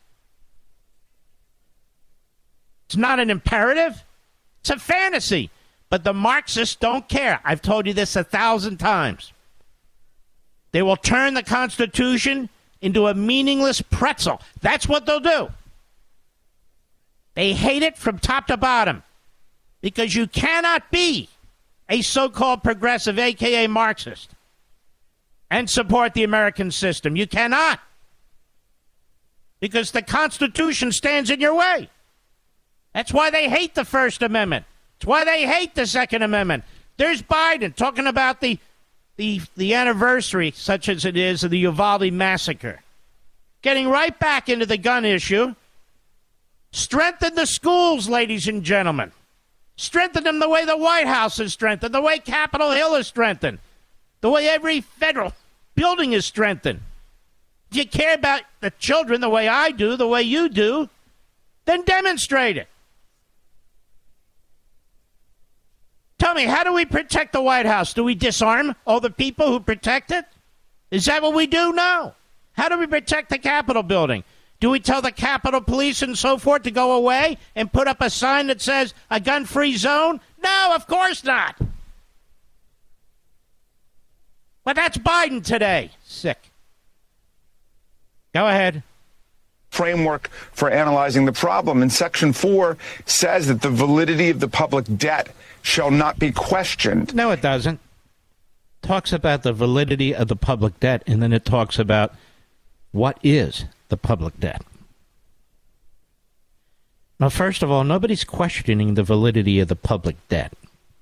It's not an imperative. It's a fantasy. But the Marxists don't care. I've told you this 1,000 times. They will turn the Constitution into a meaningless pretzel. That's what they'll do. They hate it from top to bottom because you cannot be a so-called progressive, a.k.a. Marxist, and support the American system. You cannot, because the Constitution stands in your way. That's why they hate the First Amendment. That's why they hate the Second Amendment. There's Biden talking about the anniversary, such as it is, of the Uvalde massacre. Getting right back into the gun issue. Strengthen the schools, ladies and gentlemen. Strengthen them the way the White House is strengthened, the way Capitol Hill is strengthened, the way every federal building is strengthened. If you care about the children the way I do, the way you do, then demonstrate it. Tell me, how do we protect the White House? Do we disarm all the people who protect it? Is that what we do? No. How do we protect the Capitol building? Do we tell the Capitol Police and so forth to go away and put up a sign that says a gun-free zone? No, of course not. But that's Biden today. Sick. Go ahead. Framework for analyzing the problem. And Section 4 says that the validity of the public debt shall not be questioned. No, it doesn't. It talks about the validity of the public debt, and then it talks about what is the public debt. Now, first of all, nobody's questioning the validity of the public debt.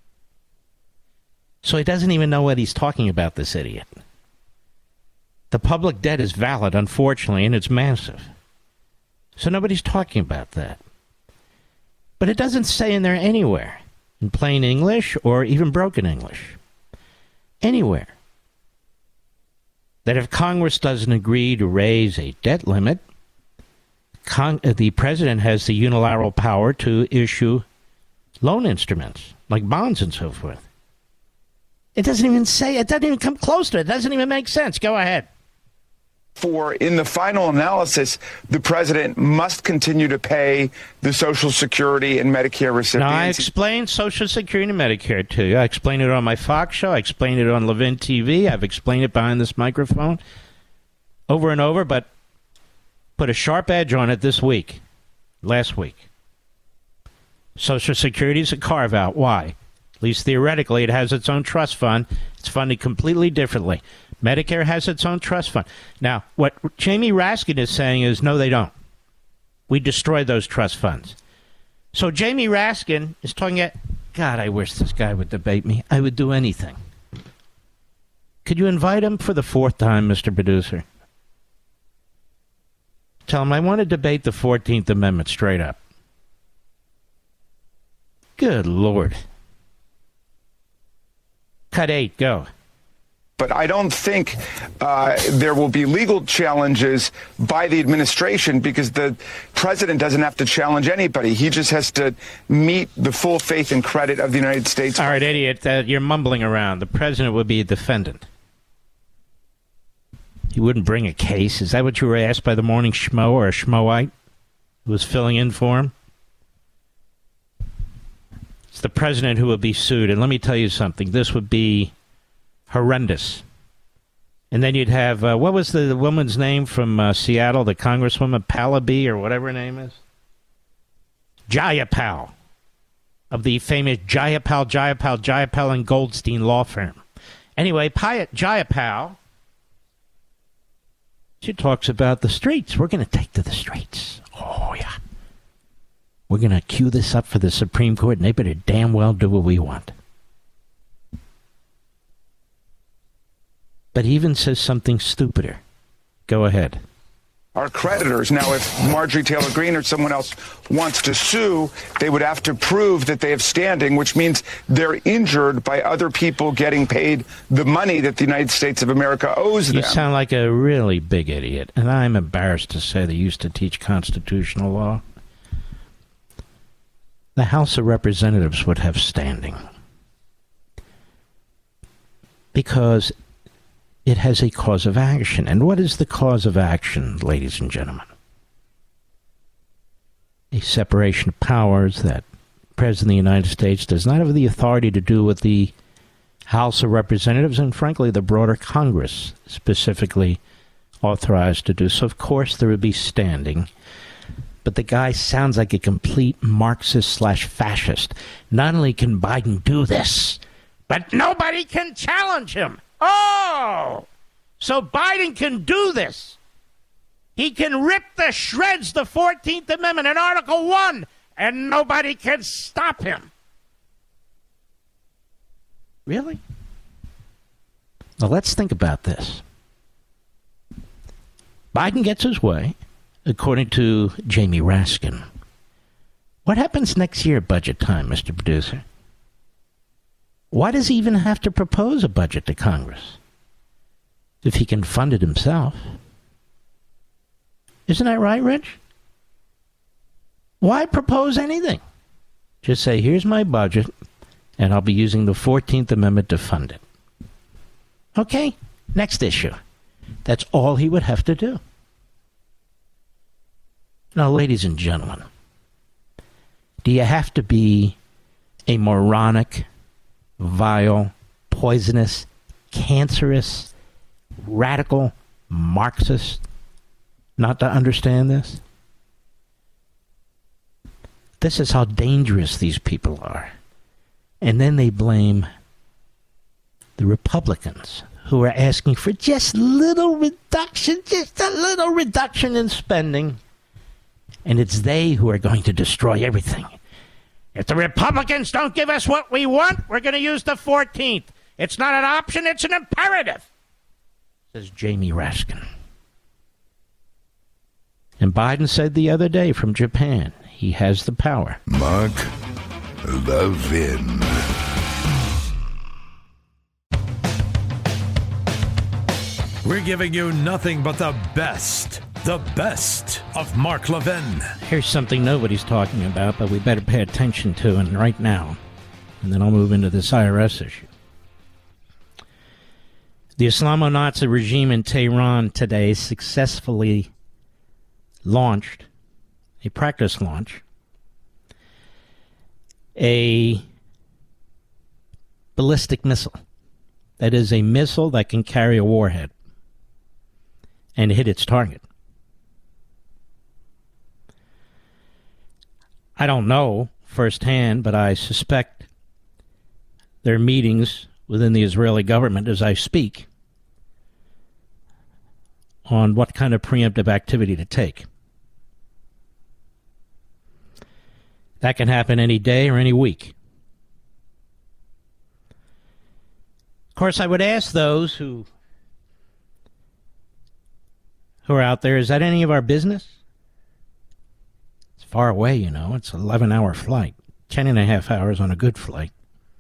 So he doesn't even know what he's talking about, this idiot. The public debt is valid, unfortunately, and it's massive. So nobody's talking about that. But it doesn't say in there anywhere, in plain English or even broken English, anywhere, that if Congress doesn't agree to raise a debt limit, the president has the unilateral power to issue loan instruments, like bonds and so forth. It doesn't even say, it doesn't even come close to it. It doesn't even make sense. Go ahead. For in the final analysis, the president must continue to pay the Social Security and Medicare recipients. Now, I explained Social Security and Medicare to you. I explained it on my Fox show. I explained it on Levin TV. I've explained it behind this microphone over and over, but put a sharp edge on it this week, last week. Social Security is a carve-out. Why? At least theoretically, it has its own trust fund. It's funded completely differently. Medicare has its own trust fund. Now, what Jamie Raskin is saying is, no, they don't. We destroy those trust funds. So Jamie Raskin is talking at, God, I wish this guy would debate me. I would do anything. Could you invite him for the fourth time, Mr. Producer? Tell him I want to debate the 14th Amendment straight up. Good Lord. Cut 8, go. But I don't think there will be legal challenges by the administration because the president doesn't have to challenge anybody. He just has to meet the full faith and credit of the United States. All right, idiot, you're mumbling around. The president would be a defendant. He wouldn't bring a case. Is that what you were asked by the morning schmo or a schmoite who was filling in for him? It's the president who would be sued. And let me tell you something. This would be horrendous. And then you'd have, what was the woman's name from Seattle, the Congresswoman Pallaby or whatever her name is? Jayapal, of the famous Jayapal and Goldstein law firm. Anyway, Jayapal She talks about the streets. We're going to take to the streets. Oh, yeah. We're going to cue this up for the Supreme Court, and they better damn well do what we want. But he even says something stupider. Go ahead. Our creditors. Now, if Marjorie Taylor Greene or someone else wants to sue, they would have to prove that they have standing, which means they're injured by other people getting paid the money that the United States of America owes them. You sound like a really big idiot, and I'm embarrassed to say they used to teach constitutional law. The House of Representatives would have standing because it has a cause of action. And what is the cause of action, ladies and gentlemen? A separation of powers that the President of the United States does not have the authority to do what the House of Representatives and, frankly, the broader Congress specifically authorized to do. So, of course, there would be standing. But the guy sounds like a complete Marxist/fascist. Not only can Biden do this, but nobody can challenge him. Oh! So Biden can do this. He can rip to shreds the 14th Amendment in Article 1, and nobody can stop him. Really? Now let's think about this. Biden gets his way, according to Jamie Raskin. What happens next year at budget time, Mr. Producer? Why does he even have to propose a budget to Congress if he can fund it himself? Isn't that right, Rich? Why propose anything? Just say, here's my budget, and I'll be using the 14th Amendment to fund it. Okay, next issue. That's all he would have to do. Now, ladies and gentlemen, do you have to be a moronic, vile, poisonous, cancerous, radical Marxist not to understand this? This is how dangerous these people are. And then they blame the Republicans who are asking for just a little reduction in spending. And it's they who are going to destroy everything. If the Republicans don't give us what we want, we're going to use the 14th. It's not an option, it's an imperative, says Jamie Raskin. And Biden said the other day from Japan, he has the power. Mark Levin. We're giving you nothing but the best of Mark Levin. Here's something nobody's talking about, but we better pay attention to, and right now. And then I'll move into this IRS issue. The Islamo-Nazi regime in Tehran today successfully launched, a practice launch, a ballistic missile. That is a missile that can carry a warhead and hit its target. I don't know firsthand, but I suspect there are meetings within the Israeli government as I speak on what kind of preemptive activity to take. That can happen any day or any week. Of course, I would ask those who are out there, is that any of our business? It's far away, you know. It's an 11-hour flight, 10.5 hours on a good flight.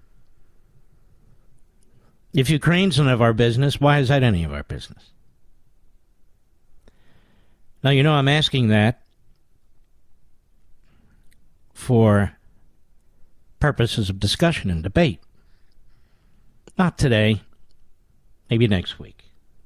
If Ukraine's none of our business, why is that any of our business? Now, you know, I'm asking that for purposes of discussion and debate. Not today, maybe next week.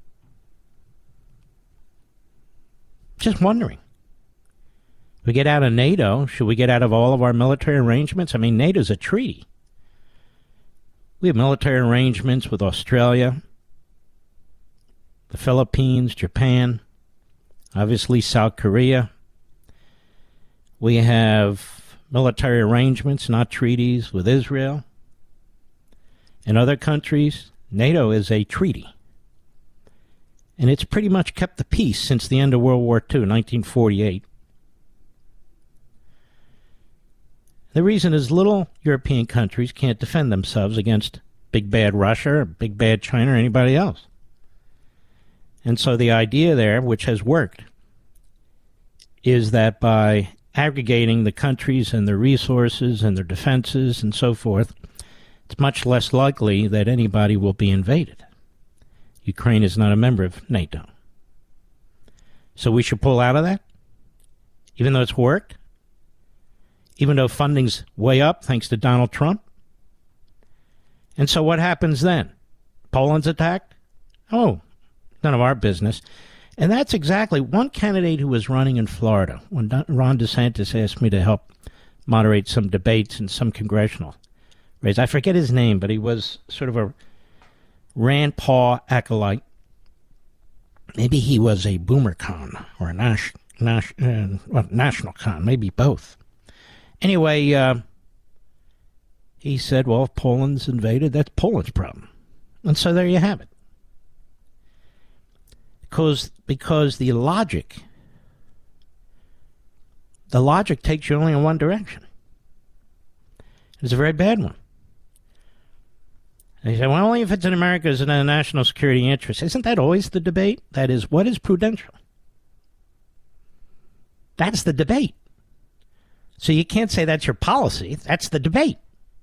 Just wondering. We get out of NATO, should we get out of all of our military arrangements? I mean, NATO's a treaty. We have military arrangements with Australia, the Philippines, Japan, obviously South Korea. We have military arrangements, not treaties, with Israel and other countries. NATO is a treaty. And it's pretty much kept the peace since the end of World War II, 1948. The reason is little European countries can't defend themselves against big bad Russia or big bad China or anybody else. And so the idea there, which has worked, is that by aggregating the countries and their resources and their defenses and so forth, it's much less likely that anybody will be invaded. Ukraine is not a member of NATO. So we should pull out of that, even though it's worked, even though funding's way up thanks to Donald Trump. And so what happens then? Poland's attacked? Oh, none of our business. And that's exactly one candidate who was running in Florida when Ron DeSantis asked me to help moderate some debates in some congressional race. I forget his name, but he was sort of a Rand Paul acolyte. Maybe he was a boomer con or a national con, maybe both. Anyway, he said, well, if Poland's invaded, that's Poland's problem. And so there you have it. Because the logic takes you only in one direction. It's a very bad one. They say, well, only if it's in America's in a national security interest. Isn't that always the debate? That is, what is prudential? That's the debate. So you can't say that's your policy. That's the debate.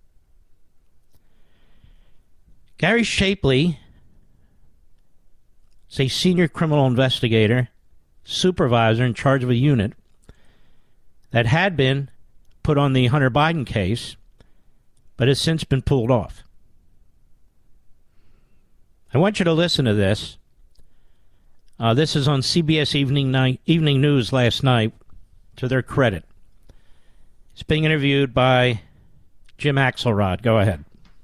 Gary Shapley is a senior criminal investigator, supervisor in charge of a unit that had been put on the Hunter Biden case, but has since been pulled off. I want you to listen to this. This is on CBS Evening News last night, to their credit. It's being interviewed by Jim Axelrod. Go ahead.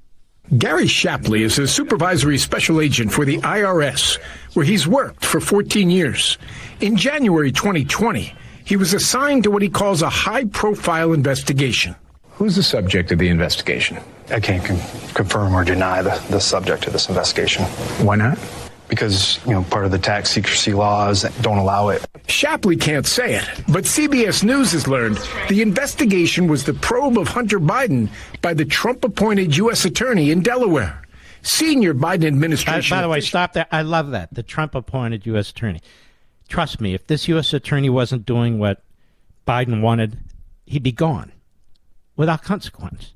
Gary Shapley is a supervisory special agent for the IRS, where he's worked for 14 years. In January 2020, he was assigned to what he calls a high-profile investigation. Who's the subject of the investigation? I can't confirm or deny the subject of this investigation. Why not? Because, part of the tax secrecy laws don't allow it. Shapley can't say it, but CBS News has learned the investigation was the probe of Hunter Biden by the Trump-appointed U.S. attorney in Delaware. Senior Biden administration... By the way, stop there. I love that. The Trump-appointed U.S. attorney. Trust me, if this U.S. attorney wasn't doing what Biden wanted, he'd be gone without consequence.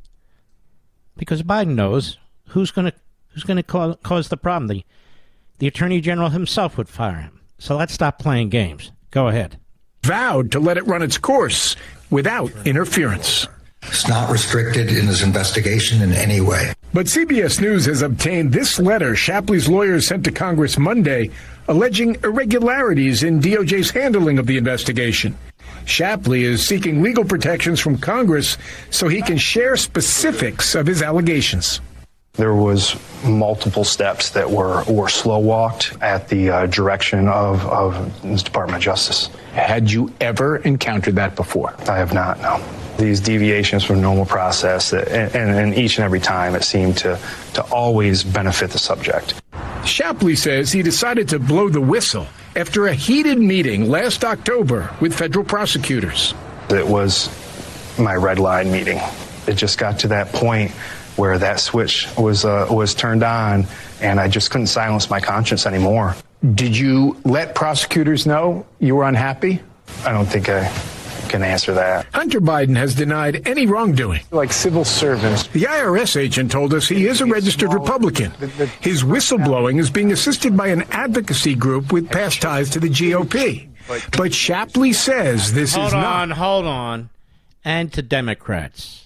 Because Biden knows who's going to cause the problem. The Attorney General himself would fire him. So let's stop playing games. Go ahead. Vowed to let it run its course without interference. It's not restricted in his investigation in any way. But CBS News has obtained this letter Shapley's lawyers sent to Congress Monday, alleging irregularities in DOJ's handling of the investigation. Shapley is seeking legal protections from Congress so he can share specifics of his allegations. There was multiple steps that were slow walked at the direction of the Department of Justice. Had you ever encountered that before? I have not, no. These deviations from normal process, and each and every time it seemed to always benefit the subject. Shapley says he decided to blow the whistle after a heated meeting last October with federal prosecutors. It was my red line meeting. It just got to that point where that switch was turned on, and I just couldn't silence my conscience anymore. Did you let prosecutors know you were unhappy? I don't think I can answer that. Hunter Biden has denied any wrongdoing. Like civil servants. The IRS agent told us he is a registered Republican. His whistleblowing is being assisted by an advocacy group with past ties to the GOP. But Shapley says this is not. Hold on. And to Democrats.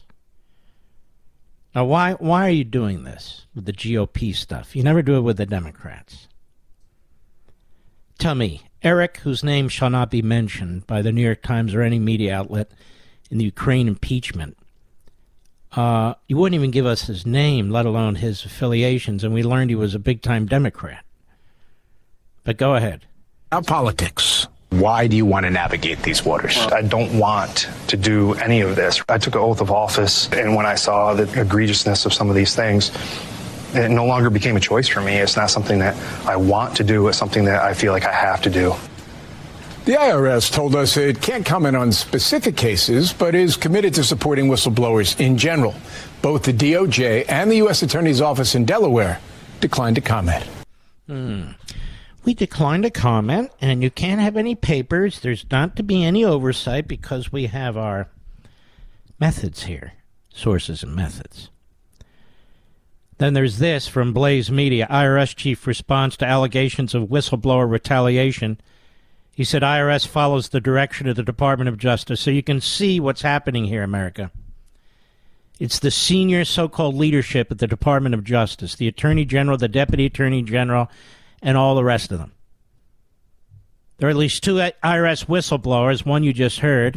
Now, why are you doing this with the GOP stuff? You never do it with the Democrats. Tell me, Eric, whose name shall not be mentioned by the New York Times or any media outlet in the Ukraine impeachment, you wouldn't even give us his name, let alone his affiliations, and we learned he was a big-time Democrat. But go ahead. Our politics. Why do you want to navigate these waters? I don't want to do any of this. I took an oath of office, and when I saw the egregiousness of some of these things, it no longer became a choice for me. It's not something that I want to do. It's something that I feel like I have to do. The IRS told us it can't comment on specific cases, but is committed to supporting whistleblowers in general. Both the DOJ and the U.S. Attorney's Office in Delaware declined to comment. We declined to comment, and you can't have any papers. There's not to be any oversight because we have our methods here, sources and methods. Then there's this from Blaze Media. IRS chief responds to allegations of whistleblower retaliation. He said IRS follows the direction of the Department of Justice. So you can see what's happening here, America. It's the senior so-called leadership at the Department of Justice, the Attorney General, the Deputy Attorney General, and all the rest of them. There are at least 2 IRS whistleblowers, one you just heard,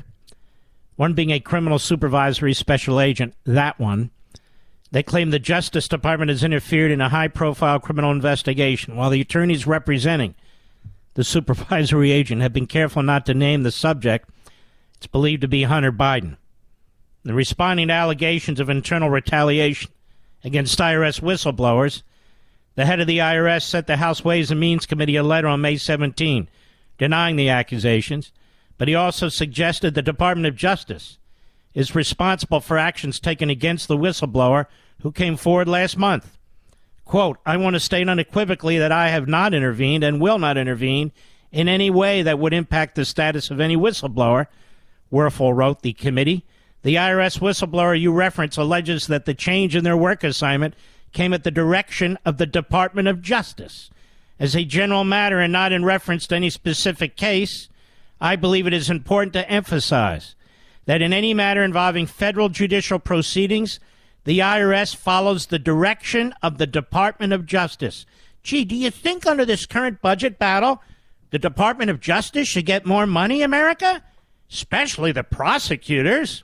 one being a criminal supervisory special agent, that one. They claim the Justice Department has interfered in a high-profile criminal investigation, while the attorneys representing the supervisory agent have been careful not to name the subject. It's believed to be Hunter Biden. The responding to allegations of internal retaliation against IRS whistleblowers, the head of the IRS sent the House Ways and Means Committee a letter on May 17, denying the accusations, but he also suggested the Department of Justice is responsible for actions taken against the whistleblower who came forward last month. Quote, I want to state unequivocally that I have not intervened and will not intervene in any way that would impact the status of any whistleblower, Werfel wrote the committee. The IRS whistleblower you reference alleges that the change in their work assignment came at the direction of the Department of Justice. As a general matter and not in reference to any specific case, I believe it is important to emphasize that in any matter involving federal judicial proceedings, the IRS follows the direction of the Department of Justice. Gee, do you think under this current budget battle, the Department of Justice should get more money, America? Especially the prosecutors.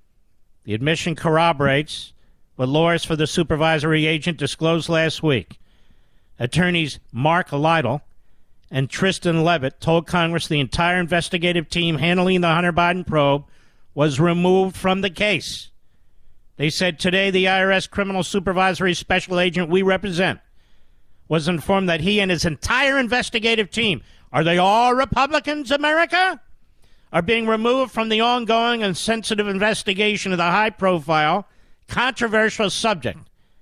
The admission corroborates what lawyers for the supervisory agent disclosed last week. Attorneys Mark Lytle and Tristan Levitt told Congress the entire investigative team handling the Hunter Biden probe was removed from the case. They said today the IRS criminal supervisory special agent we represent was informed that he and his entire investigative team, are they all Republicans, America? Are being removed from the ongoing and sensitive investigation of the high-profile, controversial subject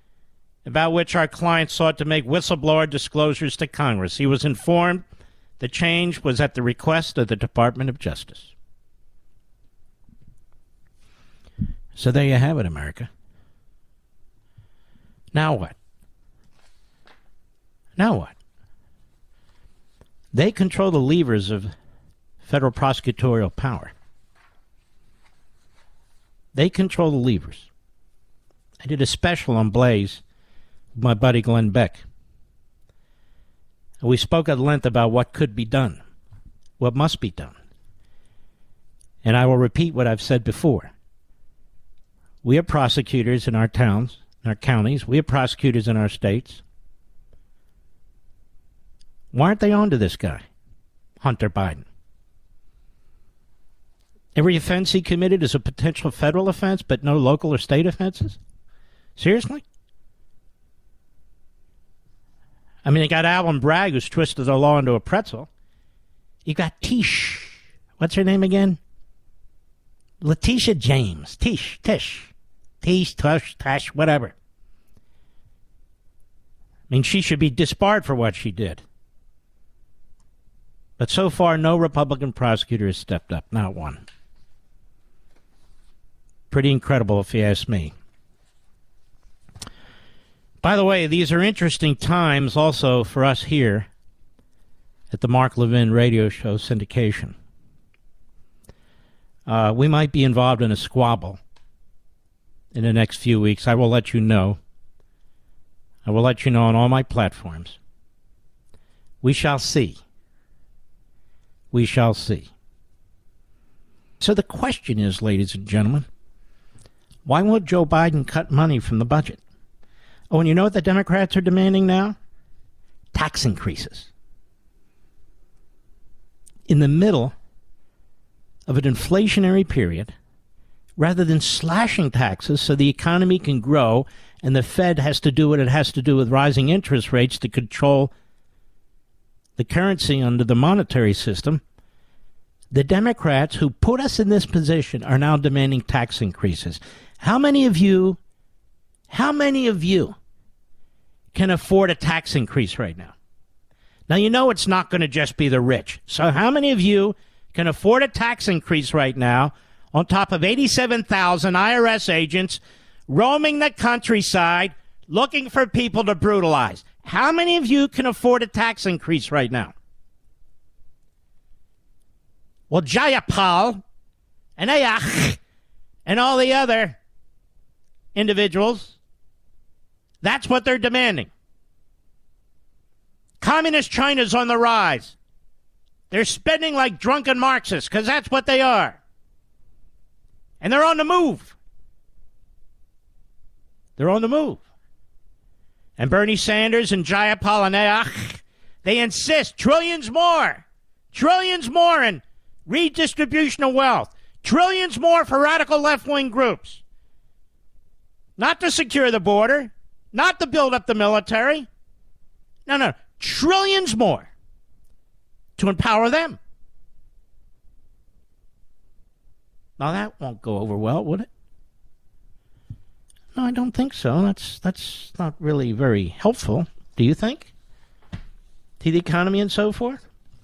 about which our client sought to make whistleblower disclosures to Congress. He was informed the change was at the request of the Department of Justice. So there you have it, America. Now what? Now what? They control the levers of federal prosecutorial power. They control the levers. I did a special on Blaze with my buddy Glenn Beck. And we spoke at length about what could be done, what must be done. And I will repeat what I've said before. We have prosecutors in our towns, in our counties. We have prosecutors in our states. Why aren't they on to this guy, Hunter Biden? Every offense he committed is a potential federal offense, but no local or state offenses? Seriously? I mean, you got Alvin Bragg, who's twisted the law into a pretzel. You got Tish. What's her name again? Letitia James. Tish, Tush, Tash, whatever. I mean, she should be disbarred for what she did. But so far, no Republican prosecutor has stepped up. Not one. Pretty incredible, if you ask me. By the way, these are interesting times also for us here at the Mark Levin radio show syndication. We might be involved in a squabble in the next few weeks. I will let you know. I will let you know on all my platforms. We shall see. We shall see. So the question is, ladies and gentlemen, why won't Joe Biden cut money from the budget? Oh, and you know what the Democrats are demanding now? Tax increases. In the middle of an inflationary period, rather than slashing taxes so the economy can grow and the Fed has to do what it has to do with rising interest rates to control the currency under the monetary system, the Democrats who put us in this position are now demanding tax increases. How many of you can afford a tax increase right now? Now, you know it's not going to just be the rich. So how many of you can afford a tax increase right now on top of 87,000 IRS agents roaming the countryside looking for people to brutalize? How many of you can afford a tax increase right now? Well, Jayapal and Ayach and all the other individuals, that's what they're demanding. Communist China's on the rise. They're spending like drunken Marxists, because that's what they are. And they're on the move. They're on the move. And Bernie Sanders and Jayapal and Ayach, they insist trillions more in redistribution of wealth, trillions more for radical left-wing groups. Not to secure the border, not to build up the military. No, trillions more to empower them. Now that won't go over well, would it? No, I don't think so. That's not really very helpful. Do you think? To the economy and so forth?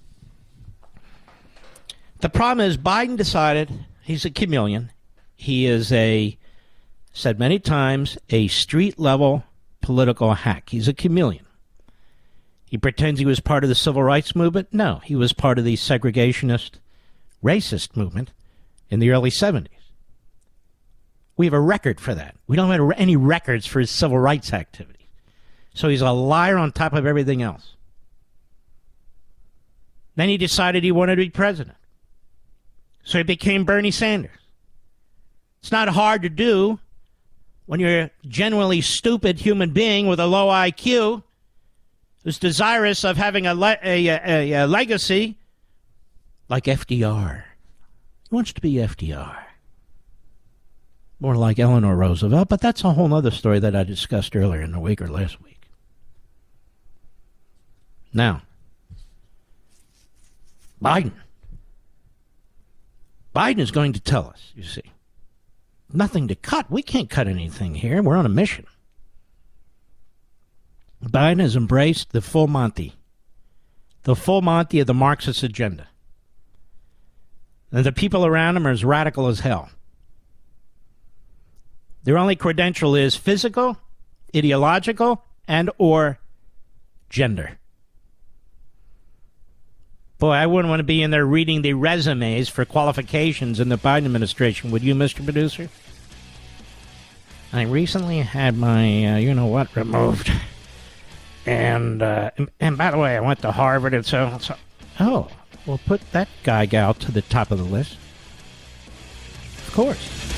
The problem is Biden decided he's a chameleon. He is said many times, a street-level political hack. He's a chameleon. He pretends he was part of the civil rights movement. No, he was part of the segregationist, racist movement in the early 70s. We have a record for that. We don't have any records for his civil rights activity. So he's a liar on top of everything else. Then he decided he wanted to be president. So he became Bernie Sanders. It's not hard to do when you're a genuinely stupid human being with a low IQ who's desirous of having a legacy like FDR. He wants to be FDR. More like Eleanor Roosevelt, but that's a whole other story that I discussed earlier in the week or last week. Now, Biden is going to tell us, you see, nothing to cut. We can't cut anything here. We're on a mission. Biden has embraced the full Monty of the Marxist agenda. And the people around him are as radical as hell. Their only credential is physical, ideological, and or gender. Boy, I wouldn't want to be in there reading the resumes for qualifications in the Biden administration. Would you, Mr. Producer? I recently had my, removed. And by the way, I went to Harvard, and so we'll put that gal to the top of the list. Of course.